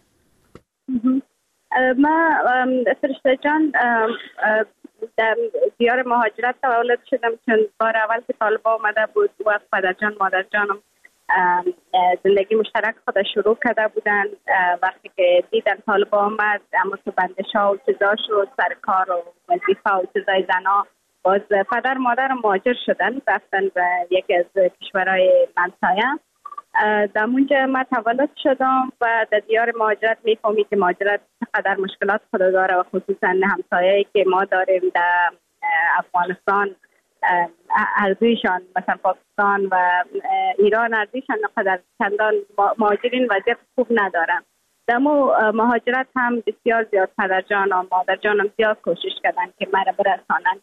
ما فرشته جان در دیار مهاجرت تولد شدم، چون بار اول که طالبا آمده بود و پدر جان مادر جانم زندگی مشترک خود شروع کرده بودن. وقتی که دیدن طالبا آمد، اما تو بندش ها و چیزا شد، سر کار و وظیفه و چیزای زنا، باز پدر مادر مهاجر شدن، رفتن به یکی از کشورهای همسایه. در اونجا من تولد شدم و در دیار مهاجرت میفهمی که مهاجرت چقدر مشکلات خود داره و خصوصا همسایه‌ای که ما داریم در افغانستان، ارزششان مثلا پاکستان و ایران ارزششان نقدر چندان مهاجرین وضعیت خوب ندارن. در مو مهاجرت هم بسیار زیاد پدر جان و مادر جانم زیاد کوشش کردن که مرا برسانن،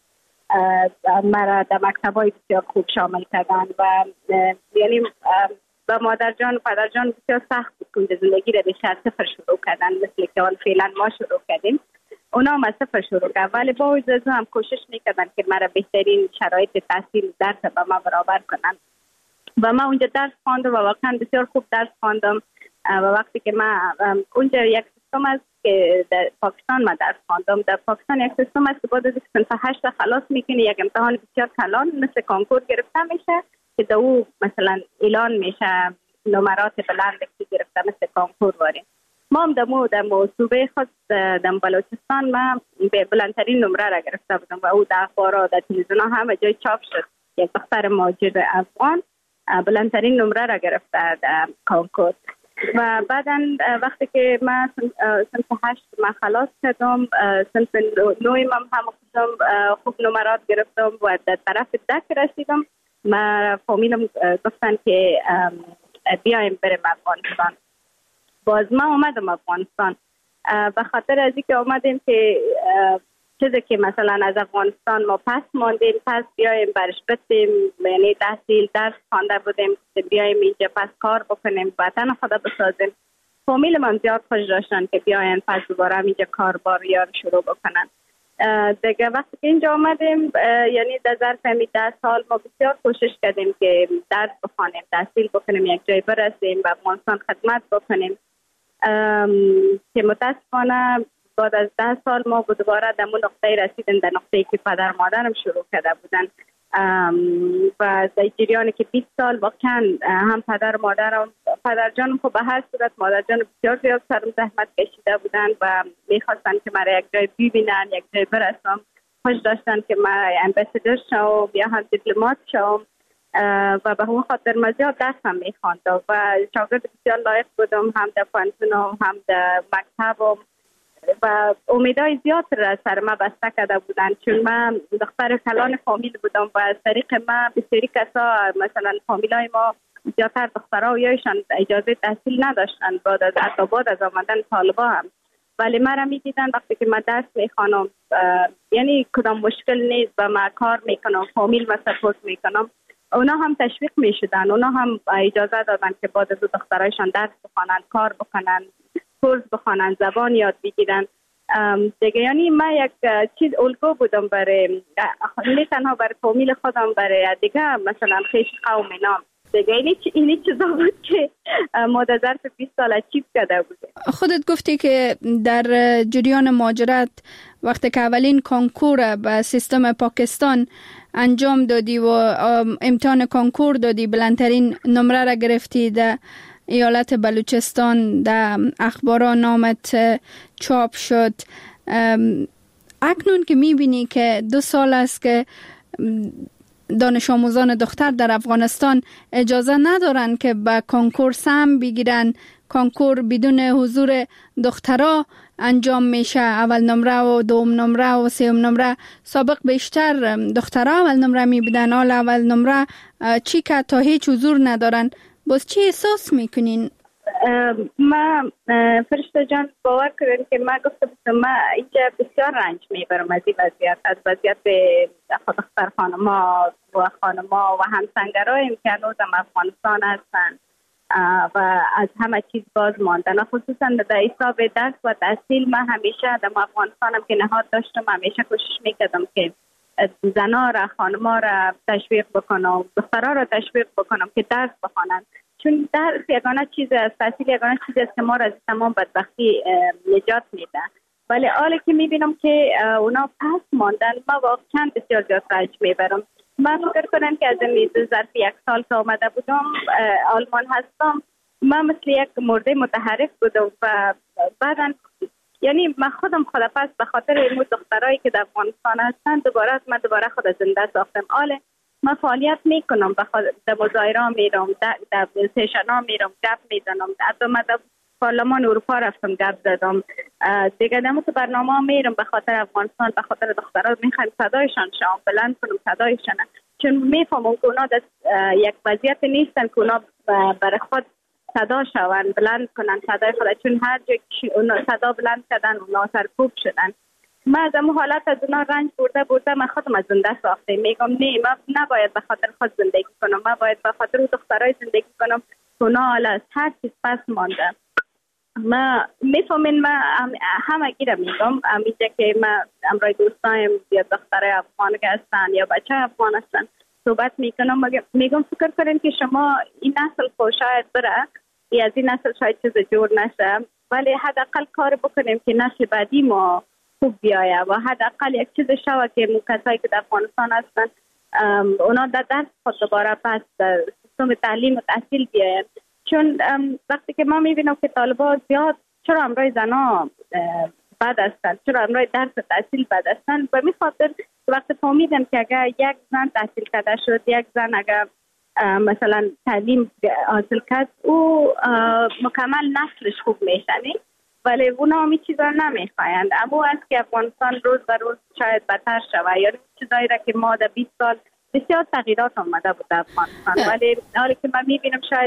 مرا در مکتبای بسیار خوب شامل کردن و یعنی با مادر جان و پدر جان بسیار سخت بود که زندگی را به صفر شروع کردن، مثل که آن فعلا ما شروع کردیم. اونا هم از صفر شروع کردن، ولی با وجود هم کوشش میکردن که مرا بهترین شرایط تحصیل درس با ما برابر کنن و ما اونجا درس خواندم و واقعا بسیار خوب درس خواندم. و وقتی که ما اونجا یک سیستم است که در پاکستان ما درس خواندم، در پاکستان یک سیستم است که بعد از صنف هشت خلاص میکنی یک امتحان بسیار کلان مثل کنکور گرفته میشه که در او مثلا اعلان میشه نمرات بلند که گرفته مثل کنکور واریم. ما هم در مو در صوبه خود در بلوچستان ما بلندترین نمره را گرفته بودم و او در اخبار در تلویزیون همه جای چاپ شد. یک دختر مهاجر افغان بلندترین نمره را گرفته در کنکور. و بعدا وقتی که من صنف هشت من خلاص کردم، صنف نوی من هم خودم خوب نمرات گرفتم و در طرف دک رسیدم. ما فامیلم گفتن که بیایم بریم افغانستان. باز ما اومدم افغانستان به خاطر از اینکه اومدیم که چیزی که مثلا از افغانستان ما پس ماندیم، پس بیایم برش بتیم، یعنی تحصیل درس خوانده بودیم، بیایم اینجا پس کار بکنیم، وطن خدا بسازیم. فامیل من زیاد خوش داشتن که بیاین پس دوباره اینجا کار بار یا شروع بکنن. دیگه وقتی که اینجا آمدیم، یعنی در ظرف ده سال ما بسیار کوشش کردیم که درس بخوانیم، تحصیل بکنیم، یک جای برسیم و افغانستان خدمت بکنیم که متاسفانه بعد از ده سال ما دوباره در اون نقطه رسیدیم، در نقطه‌ای که پدر مادرم شروع کرده بودن و در جریانی که بیست سال واقعا هم پدر مادرم، پدر جانم خب به هر صورت، مادر جانم بسیار زیاد سرم زحمت کشیده بودن و میخواستن که مرا یک جای ببینن، یک جای برسم. خوش داشتن که من امبسادر شوم یا هم دیپلمات شوم و به همون خاطر من زیاد درس هم میخواندم و شاگرد بسیار لایق بودم، هم در پانتونم هم در مکتبم و امیدهای زیاد را سر ما بسته کرده بودن، چون من دختر کلان فامیل بودم و از طریق ما بسیاری کسا مثلا فامیلای ما زیادتر دخترها و یایشان اجازه تحصیل نداشتن بعد از حتی بعد از آمدن طالبا هم، ولی من را میدیدن وقتی که من درس میخوانم یعنی کدام مشکل نیست و من کار میکنم، فامیل ما سپورت میکنم، اونا هم تشویق میشدن، اونا هم اجازه دادن که بعد از دخترایشان درس بخوانن، کار بکنن، کورس بخوانن، زبان یاد بگیرن دیگه. یعنی من یک چیز الگو بودم برای نه تنها برای فامیل خودم، برای دیگه مثلا خیش قوم اینا دیگه. اینی اینی چیزا بود که ما در ظرف بیست سال اچیو کرده بودیم. خودت گفتی که در جریان مهاجرت وقتی که اولین کنکور به سیستم پاکستان انجام دادی و امتحان کنکور دادی، بلندترین نمره را گرفتی، در ایالت بلوچستان در اخبارا نامت چاپ شد. اکنون که میبینی که دو سال است که دانش آموزان دختر در افغانستان اجازه ندارن که به کنکور سهم بگیرن، کنکور بدون حضور دخترها انجام میشه، اول نمره و دوم نمره و سوم نمره. سابق بیشتر دخترها اول نمره میبودن، حالا اول نمره چی که تا هیچ حضور ندارن. باز چی احساس میکنین؟ ما فرشته جان باور کردن که ما گفتم ما اینجا بسیار رنج میبرم از این وضعیت، از وضعیت خود دختر خانما و خانما و همسنگرایم که هنوز هم افغانستان هستن و از همه چیز باز ماندن، خصوصا در حساب درس و تحصیل. من همیشه در افغانستانم که نهاد داشتم همیشه کوشش میکردم که زنا را، خانما را تشویق بکنم، دخترها را تشویق بکنم که درس بخوانند، چون درس یگانه چیز است، تحصیل یگانه چیز است که ما را از تمام بدبختی نجات میده. ولی حالا که میبینم که اونا پس ماندن، ما واقعا بسیار زیاد رنج میبرم. من فکر کنم که از این ظرف یک سال که آمده بودم آلمان هستم، من مثل یک مرده متحرک بودم و بعدا یعنی من خودم خودپس به خاطر این دخترایی که در افغانستان هستن دوباره من دوباره خود زنده ساختم. آله من فعالیت میکنم، به خود در مظاهره میرم، در سشنا میرم، گپ میزنم، حتی من در پارلمان اروپا رفتم گپ زدم دیگه. در تو برنامه میرم به خاطر افغانستان، به خاطر دخترها میخوایم صدایشان شام بلند کنم، صدایشان، چون میفهمم که اونا در یک وضعیت نیستن که اونا برای خود صدا شوند، بلند کنن صدای خود، چون هر جا که اونا صدا بلند کردن اونا سرکوب شدن. من از اون حالت از اونا رنج برده برده من خودم از زنده ساخته میگم نه، من نباید به خاطر خود زندگی کنم، من باید به خاطر اون دخترای زندگی کنم که اونا حالا از هر چیز پس مانده. ما میفهمین ما همه گیره میگم امیجا که ما امروی دوستایم یا دخترای افغان که هستن یا بچه افغان هستن صحبت میکنم، میگم فکر کنین که شما این نسل خود شاید بره یا از این نسل شاید چیز جور نشه، ولی حداقل کار بکنیم که نسل بعدی ما خوب بیایه و حداقل یک چیز شوه که کسایی که در افغانستان هستن اونا در درس خود دوباره پس در سیستم تعلیم و تحصیل بیاین. چون وقتی که ما میبینم که طالبان زیاد چرا امروی زنا بد هستن، چرا امروی درس تحصیل بد هستن، به می خاطر وقتی فهمیدم که اگر یک زن تحصیل کرده شد، یک زن اگر مثلا تعلیم حاصل کرد او مکمل نسلش خوب میشنی، ولی اونا همی چیزا نمیخوایند. اما است که افغانستان روز به روز شاید بدتر شود، یعنی چیزایی را که ما در بیست سال بسیار تغییرات آمده بود در افغانستان، ولی حالی که من میبینم شاید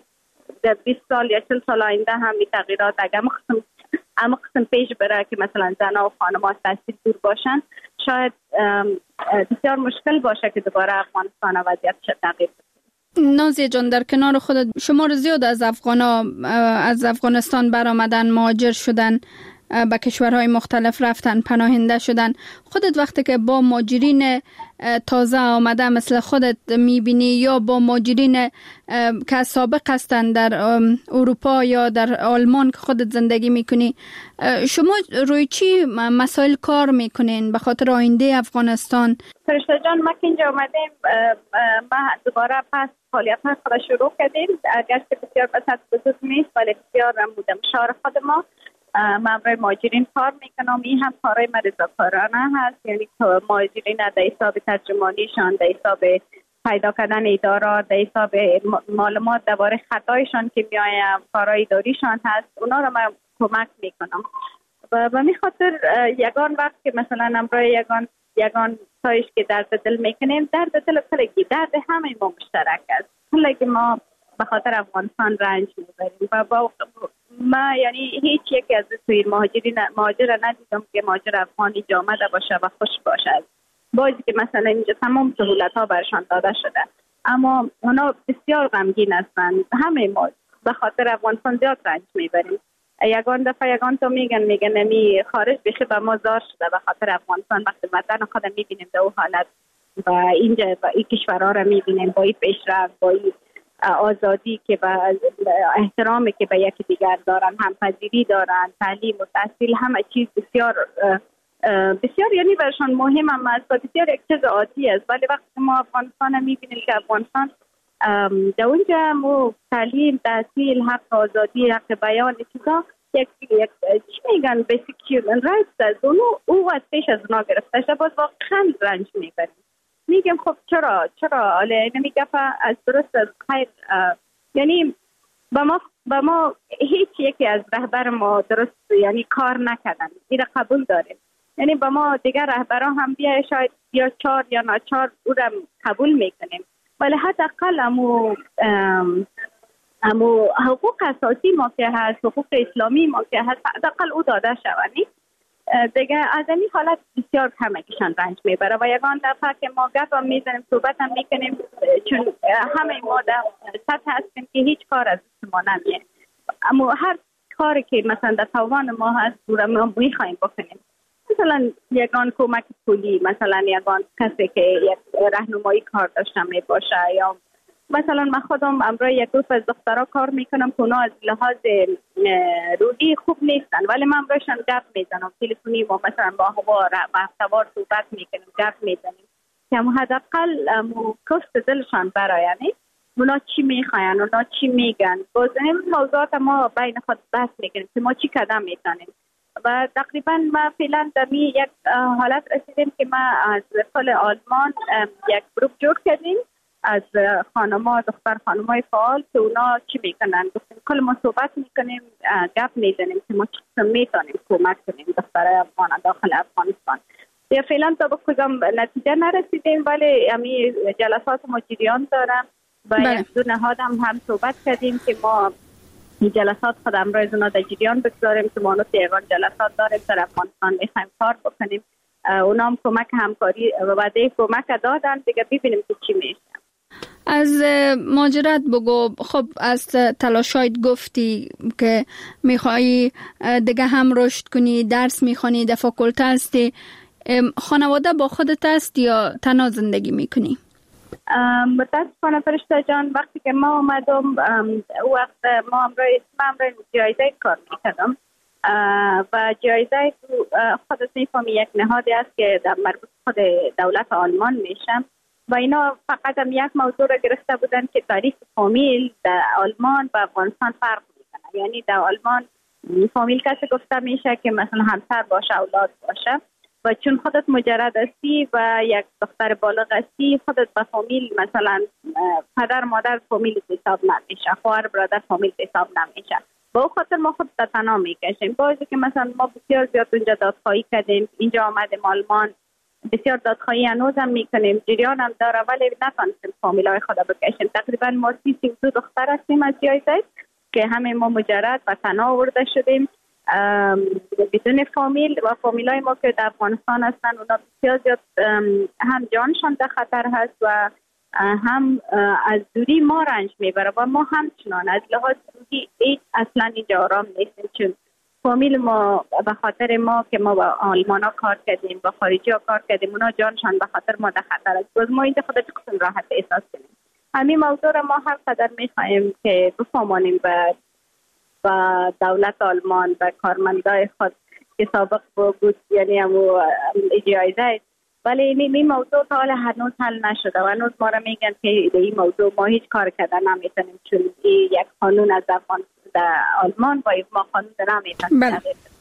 در بیست سال یا چل سال آینده هم این تغییرات اگر مقسم اما قسم پیش بره که مثلا زنها و خانم‌ها از تحصیل دور باشن، شاید بسیار مشکل باشه که دوباره افغانستان وضعیت چه تغییر بده. نازیه جان، در کنار خودت شمار زیاد از افغانا از افغانستان برآمدن، مهاجر شدن، به کشورهای مختلف رفتن، پناهنده شدن. خودت وقتی که با مهاجرین تازه آمده مثل خودت میبینی یا با مهاجرین که سابق هستن در اروپا یا در آلمان که خودت زندگی میکنی، شما روی چی مسائل کار میکنین به خاطر آینده افغانستان؟ فرشته جان، ما که اینجا آمدیم ما دوباره پس فعالیت های خود شروع کردیم، اگرچه بسیار بسط بزرگ نیست ولی بسیار مدمشار خود ما. من برای مهاجرین کار میکنم، این هم کارهای من رضاکارانه هست، یعنی مهاجرین در حساب ترجمانیشان، در حساب پیدا کردن ادارات، در حساب معلومات درباره خطایشان که میایم، کارهای اداریشان هست، اونا رو من کمک میکنم. و به می خاطر یگان وقت که مثلا امروز یگان یگان تایش که درد دل میکنیم، درد دل کلگی درد همه ما مشترک است، کلگی ما به خاطر افغانستان رنج میبریم و با ما یعنی هیچ یکی از توی مهاجرین مهاجر ندیدم که مهاجر افغانی جا آمده باشه و خوش باشه، بازی که مثلا اینجا تمام سهولت ها برشان داده شده، اما اونا بسیار غمگین هستن. همه ما به خاطر افغانستان زیاد رنج میبریم. یگان دفعه یگان تو میگن میگن نمی خارج بشه به ما زار شده به خاطر افغانستان، وقتی وطن خودم میبینیم در اون حالت و اینجا با این کشورها رو میبینیم با این پیشرفت، با این آزادی که با احترامی که به یکی دیگر دارن، همپذیری دارن، تعلیم و تحصیل، همه چیز بسیار بسیار یعنی برشان مهم هم است و بسیار یک چیز عادی است. ولی وقتی ما افغانستان میبینیم که افغانستان در اونجا مو تعلیم، تحصیل، حق آزادی، حق بیان چیزا یک یک چی میگن بیسیک هیومن رایتس است، اونو او از پیش از اونا گرفته شده، باز واقعا رنج میبریم. میگم خب چرا چرا آله نمیگه از درست از خیر، یعنی با ما با ما هیچ یکی از رهبر ما درست یعنی کار نکردن، این قبول داریم، یعنی با ما دیگر رهبران هم بیا شاید یا چهار یا ناچار او را قبول میکنیم، ولی حداقل امو اما حقوق اساسی ما که هست، حقوق اسلامی ما که هست، حداقل او داده شود. دیگه از این حالت بسیار کمکشان رنج میبره و یگان دفعه که ما گپ هم میزنیم، صحبت هم میکنیم، چون همه ما در سطح هستیم که هیچ کار از ما نمیه. اما هر کاری که مثلا در توان ما هست بوده ما میخوایم بکنیم. مثلا یگان کمک پولی، مثلا یگان کسی که یک راهنمایی کار داشته می باشه، یا مثلا من خودم امروز یک گروه از دخترها کار میکنم که اونا از لحاظ روحی خوب نیستن، ولی من امروزشان گپ میزنم تلفنی و مثلا با هوا و هفتوار صحبت میکنیم، گپ میزنیم که همون حداقل کشت دلشان برایانی اونا چی میخواین، اونا چی میگن. باز این موضوعات ما بین خود بحث میکنیم که ما چی قدم میتونیم. و تقریبا ما فعلا در می یک حالت رسیدیم که ما از فل آلمان یک گروپ جور کردیم از خانم‌ها، دختر خانم‌های فعال که اونا چی میکنن. کل ما صحبت میکنیم، گپ میزنیم که ما چی میتونیم کمک کنیم دخترای افغان داخل افغانستان. یا فعلا تا به کدام نتیجه نرسیدیم، ولی امی جلسات ما جریان دارم و یک دو نهاد هم هم صحبت کردیم که ما این جلسات خود امروز اونا در جریان بگذاریم که ما نوع تیغان جلسات داریم در افغانستان میخوایم کار بکنیم. اونا هم کمک همکاری و وعده کمک دادن، دیگه ببینیم که چی میشه. از ماجرات بگو. خب از تلاشایت گفتی که میخوایی دیگه هم رشد کنی، درس میخوانی، در فاکولته هستی. خانواده با خودت است یا تنها زندگی میکنی؟ متاسفانه فرشته جان وقتی که ما اومدم او وقت ما امروز امروز جایزه کار میکردم و جایزه خودت میفهمی یک نهادی است که در مربوط خود دولت آلمان میشم و اینا فقط هم یک موضوع را گرفته بودن که تاریخ فامیل در آلمان و افغانستان فرق میکنه. یعنی در آلمان فامیل کسی گفته میشه که مثلا همسر باشه، اولاد باشه، و چون خودت مجرد هستی و یک دختر بالغ هستی خودت با فامیل مثلا پدر مادر فامیل حساب نمیشه، خواهر برادر فامیل حساب نمیشه. با خاطر ما خود تنها میکشیم. بازی که مثلا ما بسیار زیاد اونجا دادخواهی کردیم، اینجا آمدیم آلمان بسیار دادخواهی هنوز هم میکنیم، جریان هم داره، ولی نتونستیم فامیلای خود بکشیم. تقریبا ما سی سی دو دختر هستیم از جایزه که همه ما مجرد و تنها آورده شدیم بدون فامیل و فامیلای ما که در افغانستان هستن اونا بسیار زیاد هم جانشان در خطر هست و هم از دوری ما رنج میبره و ما همچنان از لحاظ روحی هیچ اصلا اینجا آرام نیستیم، چون فامیل ما به خاطر ما که ما با آلمان ها کار کردیم، با خارجی ها کار کردیم، اونا جانشان به خاطر ما در خطر است. باز ما اینجا خودت قسم راحت احساس کنیم. همین موضوع را ما هر قدر میخواهیم که بفهمانیم و و دولت آلمان و کارمندای خود که سابق بود، یعنی همو جایزه، ولی این موضوع تا حالا هنوز حل نشده و هنوز ما را میگن که این موضوع ما هیچ کار کردن نمیتونیم، چون یک قانون از افغان در آلمان و ما قانون نمیتونیم.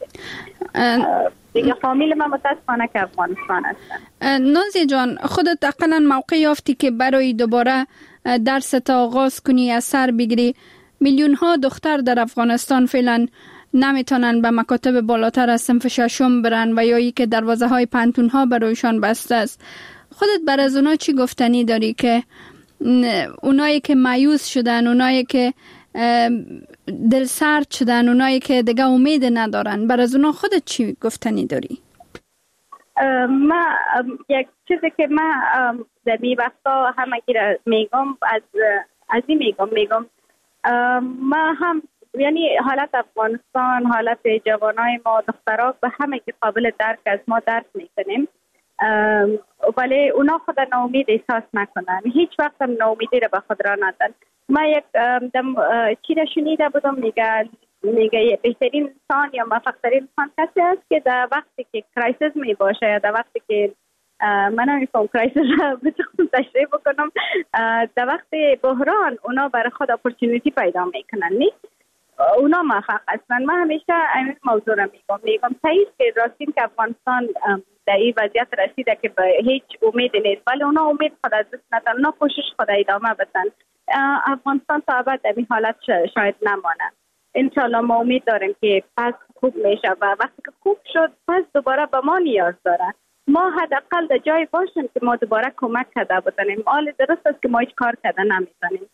دیگه فامیل ما متاسفانه که افغانستان هستن. نازی جان، خودت اقلا موقع یافتی که برای دوباره درس تا آغاز کنی، از سر بگیری. میلیون ها دختر در افغانستان فعلا نمیتونن به مکاتب بالاتر از صنف ششم برن و یا ای که دروازه های پانتون ها برایشان بسته است. خودت بر از اونا چی گفتنی داری که اونایی که مایوس شدن، اونایی که دل سرد شدن، اونایی که دیگه امید ندارن، بر از اونا خودت چی گفتنی داری؟ ما یک چیزی که ما در می وقتا همه گیره میگم از از این میگم میگم ما هم یعنی حالت افغانستان، حالت جوانای ما دخترها به همه که قابل درک از ما درک میکنیم، ولی اونا خود ناامید احساس نکنن، هیچ وقت هم ناامیدی را به خود را ندن. ما یک دم چی را شنیده بودم، میگه میگه بهترین انسان یا موفق‌ترین انسان کسی است که در وقتی که کرایسیس می باشه یا در وقتی که من نمی‌فهم کرایسیس را بتونم تشریح بکنم، در وقت بحران اونا برای خود اپورتونیتی پیدا میکنن، نیست اونا موفق هستن. من همیشه این موضوع را میگم میگم تایید که راستین که افغانستان در این وضعیت رسیده که به هیچ امید نیست، ولی اونا امید خود از دست ندن، اونا کوشش خود ادامه بدن. افغانستان تا ابد در این حالت شاید نمانه. انشالله ما امید داریم که پس خوب میشه و وقتی که خوب شد پس دوباره به ما نیاز داره. ما حداقل در جای باشیم که ما دوباره کمک کرده بودیم. حال درست است که ما هیچ کار کرده نمیتونیم.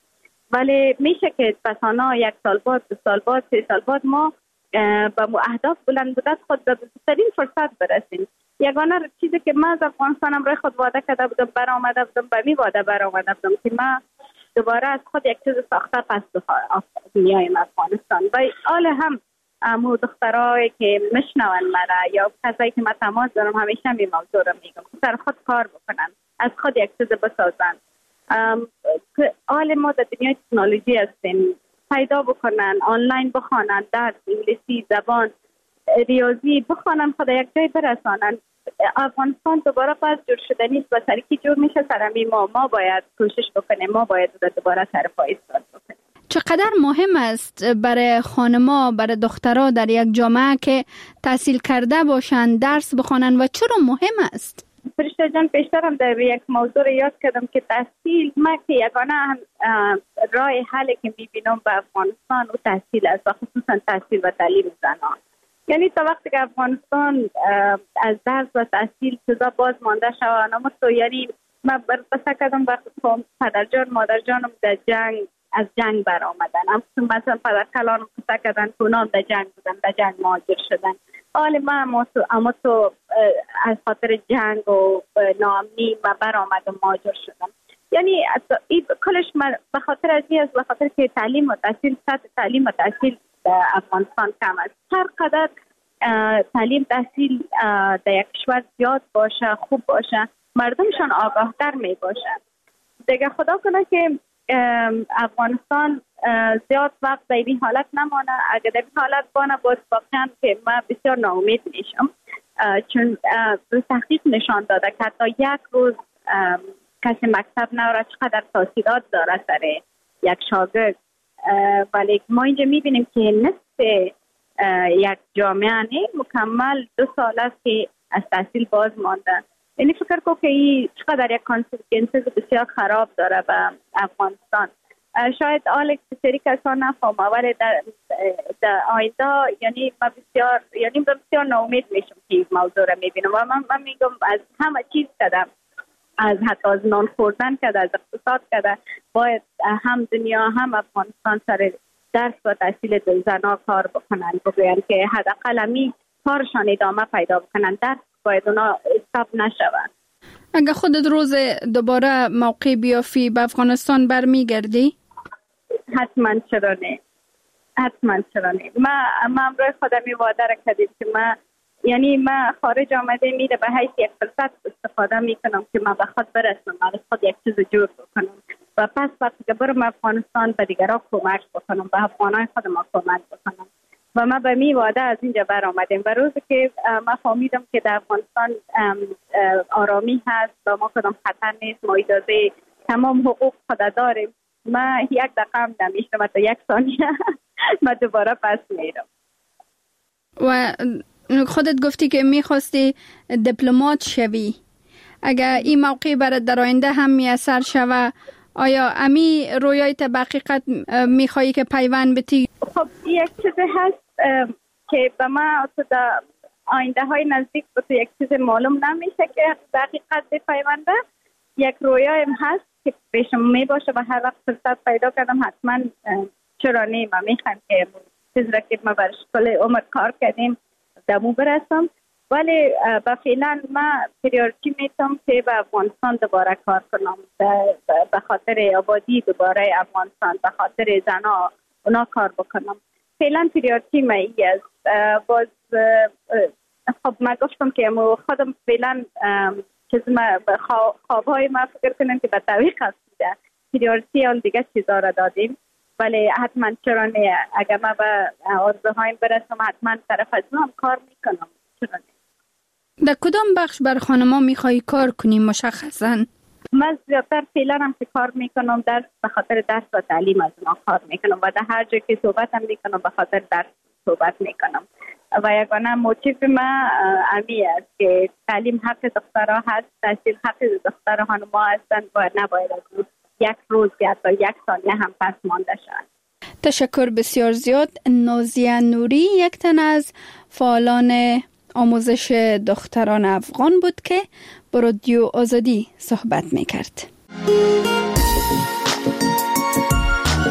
ولی میشه که مثلا یک سال بعد، دو سال بعد، سه سال بعد ما با اهداف بلند مدت خود به بهترین فرصت برسیم. یگانه چیزی که من از افغانستانم روی خود وعده کرده بودم، برآمده بودم، به می وعده برآمده بودم که من دوباره از خود یک چیز ساخته پس بیایم افغانستان. و حال هم امو دخترایی که میشنون مرا یا کسایی که من تماس دارم همیشه می موضوع رو میگم سر خود کار بکنن، از خود یک چیز بسازن. حال ما در دنیای تکنولوژی هستیم، پیدا بکنن، آنلاین بخوانن، درس انگلیسی، زبان، ریاضی بخوانن، خود یک جای برسانن. افغانستان دوباره پس جور شده نیست و سری که جور میشه سرمی ما ما باید کوشش بکنیم، ما باید دوباره سر پای ایستاد بکنیم. چقدر مهم است برای خانما، برای دخترها در یک جامعه که تحصیل کرده باشند، درس بخوانند و چرا مهم است؟ فرشته جان پیشترم در یک موضوع یاد کردم که تحصیل، ما که یگانه راه حلی که میبینم به افغانستان و تحصیل است و خصوصا تحصیل و تعلیم زنان. یعنی تا وقتی که افغانستان از درس و تحصیل چیزا باز مانده شود، اما تو یعنی من بسته کردم وقتی پدرجان مادرجانم در جنگ از جنگ بر آمدن، مثلا پدر کلانم بسته کردن کنان در جنگ بودن، در جنگ مهاجر شدن. حالا من اما تو, اما تو از خاطر جنگ و ناامنی من بر آمدم مهاجر شدم. یعنی کلش به خاطر از این است، به خاطر که تعلیم و تحصیل، سطح تعلیم و تحصیل در افغانستان کم است. هر قدر تعلیم تحصیل در یک کشور زیاد باشه، خوب باشه، مردمشان آگاهتر می باشن. دیگه خدا کنه که افغانستان زیاد وقت در این حالت نمانه. اگر در این حالت بانه باید واقعا که من بسیار ناامید میشم، چون تحقیق نشان داده که حتی یک روز کسی مکتب نوره چقدر تاثیرات داره سر یک شاگرد. ولی ما اینجا میبینیم که نصف یک جامعه مکمل دو سال است که از تحصیل باز مانده. یعنی فکر کنم که این چقدر یک کانسیکونسز بسیار خراب داره به افغانستان. شاید آل سری کسان نفهمه، ولی در, در آینده یعنی من بسیار یعنی بسیار ناامید میشم که این موضوع رو میبینم و من, من میگم از همه چیز کردم، از حتی از نان خوردن کرده، از اقتصاد کرده، باید هم دنیا هم افغانستان سر درس و تحصیل زنان کار بکنن، بگوین که حداقل همی کارشان ادامه پیدا بکنن، درس باید اونا استاپ نشود. اگه خودت روز دوباره موقع بیافی به افغانستان برمیگردی؟ حتما چرا نه، حتما چرا نه. من من امروز خودم وعده را کردیم که من یعنی من خارج آمده میره به حیث یک فرصت استفاده میکنم که من به خود برسم، من خود یک چیز جور بکنم و پس وقتی که برم افغانستان به دیگران کمک بکنم، به افغانای خود ما کمک بکنم. و ما به می وعده از اینجا بر آمدیم و روزی که ما فهمیدم که در افغانستان آرامی هست و ما کدام خطر نیست، ما اجازه تمام حقوق خود داریم، ما یک دقیقه هم نمیشتم و تا یک ثانیه ما دوباره پس میرم. و خودت گفتی که میخواستی دیپلمات شوی، اگر این موقع برات در آینده هم میسر شوه، آیا امی رویایت به حقیقت میخوایی که پیوند بتی؟ خب یک چیزی هست که به من در آینده های نزدیک به تو یک چیز معلوم نمیشه که به حقیقت بپیونده. یک رویایم هست که پیشم می باشه و هر وقت فرصت پیدا کردم حتما چرا نه من میخوام که چیز را که ما برش کل عمر کار کردیم دمو برسم. ولی با فعلا من پریورتی میتونم که به افغانستان دوباره کار کنم، به خاطر آبادی دوباره افغانستان، به خاطر زنا اونا کار بکنم. فعلا پریورتی من ای است. باز خب من گفتم که خودم فعلا چیز ما خوابهای ما فکر کنم که به طویق هستیده پریورتی آن دیگه چیزا را دادیم، ولی حتما چرا نه، اگر من به آرزوهایم برسم حتما طرف از هم کار میکنم. چرا نه. در کدام بخش بر خانما میخوایی کار کنی مشخصا؟ من زیادتر فعلا هم که کار میکنم درس، به خاطر درس و تعلیم از ما کار میکنم و در هر جا که صحبت هم میکنم به خاطر درس صحبت میکنم و یگانه موتیف من امی است که تعلیم حق دخترها هست، تحصیل حق دختر خانما هستند و نباید از یک روز یا تا یک ثانیه هم پس مانده شد. تشکر بسیار زیاد. نازیه نوری یک تن از فعالان آموزش دختران افغان بود که با رادیو آزادی صحبت میکرد.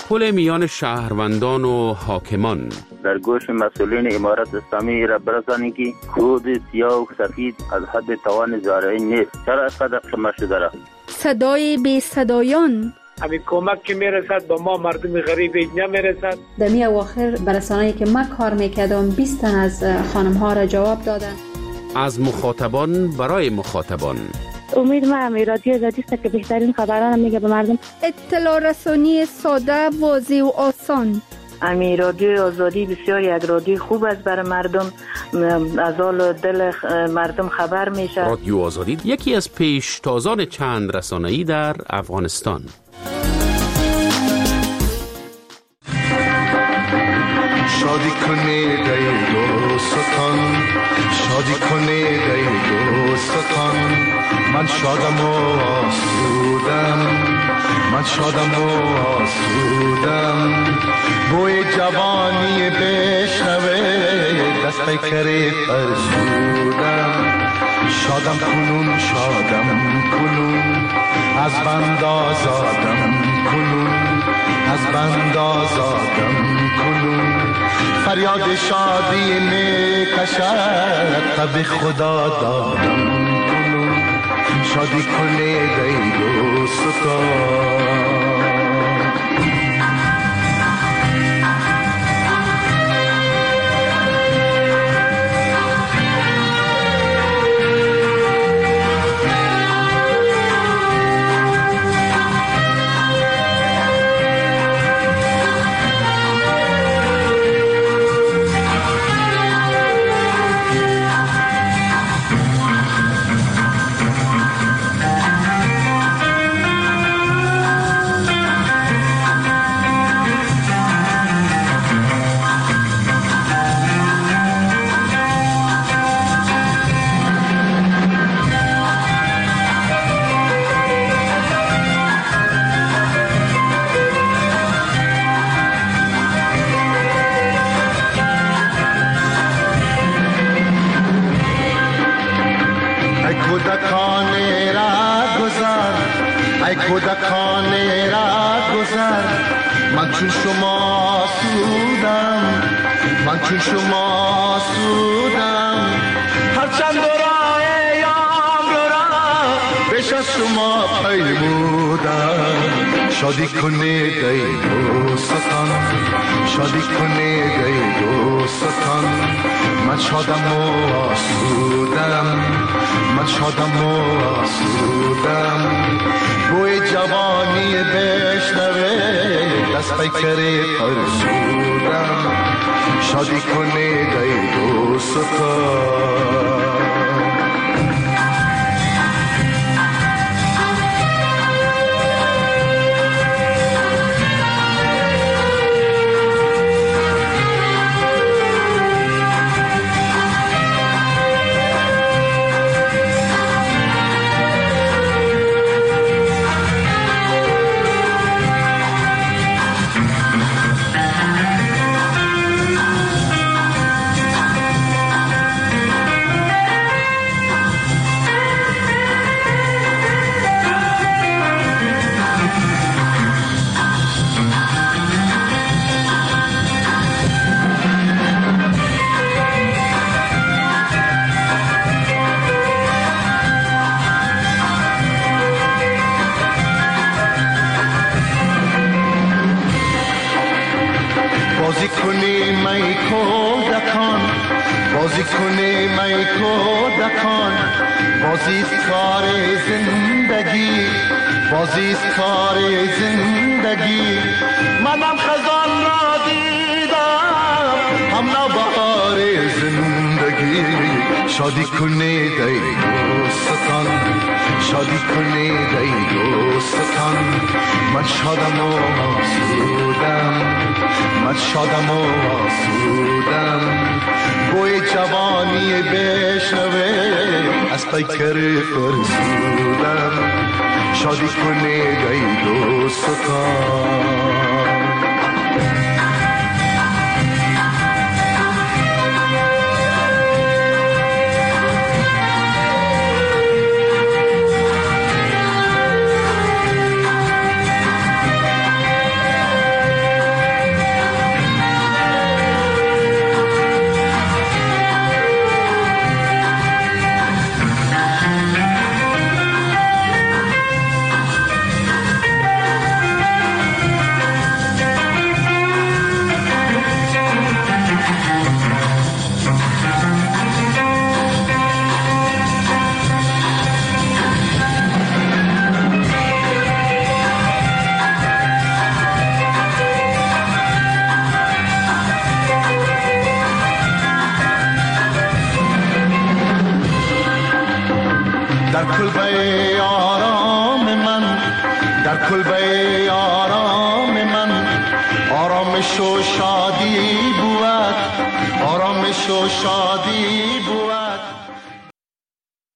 پل میان شهروندان و حاکمان. در گوش مسئولین امارت اسلامی را برسانید که کود سیاه و سفید از حد توان زارعی نیست. چرا اینقدر شما شده را؟ صدای بی صدایان. همین کمک که میرسد به ما مردم غریب نمیرسد. در می اواخر برسانه‌ای که من کار میکردم بیست تن از خانم ها را جواب دادن. از مخاطبان برای مخاطبان. امید ما هم رادیو آزادی است که بهترین خبران میگه به مردم. اطلاع رسانی ساده، واضح و آسان. امی رادیو آزادی بسیار یک رادیو خوب است برای مردم، از حال دل مردم خبر میشه. رادیو آزادی یکی از پیشتازان چند رسانه‌ای در افغانستان. شادی کنید ای دوستان، شادی کنید ای دوستان، من شادم و آسودم، من شادم و آسودم، بوی جوانی بشنوه دست پیکری فرسودم، شادم کنون شادم کنون، از بند آزادم کنون، از بند آزادم کنون، فریاد شادی می کشد تب خدا دادم کنون، شادی کنید ای دوستان. کودکان را گذر، من چون شما سودم، من چون شما سودم، هرچند راه یام را بیش از شما پیمودم، شادی کنید ای دوستان، شادی کنید ای دوستان، من شادم و آسودم، من شادم و آسودم، بوی جوانی بشنوه دست پیکری فرسودم، شادی کنید ای دوستان. بازی کنی می کودکان، بازی کنی می کودکان، بازی کار زندگی، بازی کار زندگی، منم خزان را دیدم هم نوبهار زندگی، شادی کنید ای دوستان، شادی کنید ای دوستان، من شادم و آسودم، من شادم و آسودم، بوی جوانی بشنوه از پیکر فرسودم، شادی کنید ای دوستان. در کلبه آرام من، در کلبه آرام من آرامش و شادی بود، آرامش و شادی بود.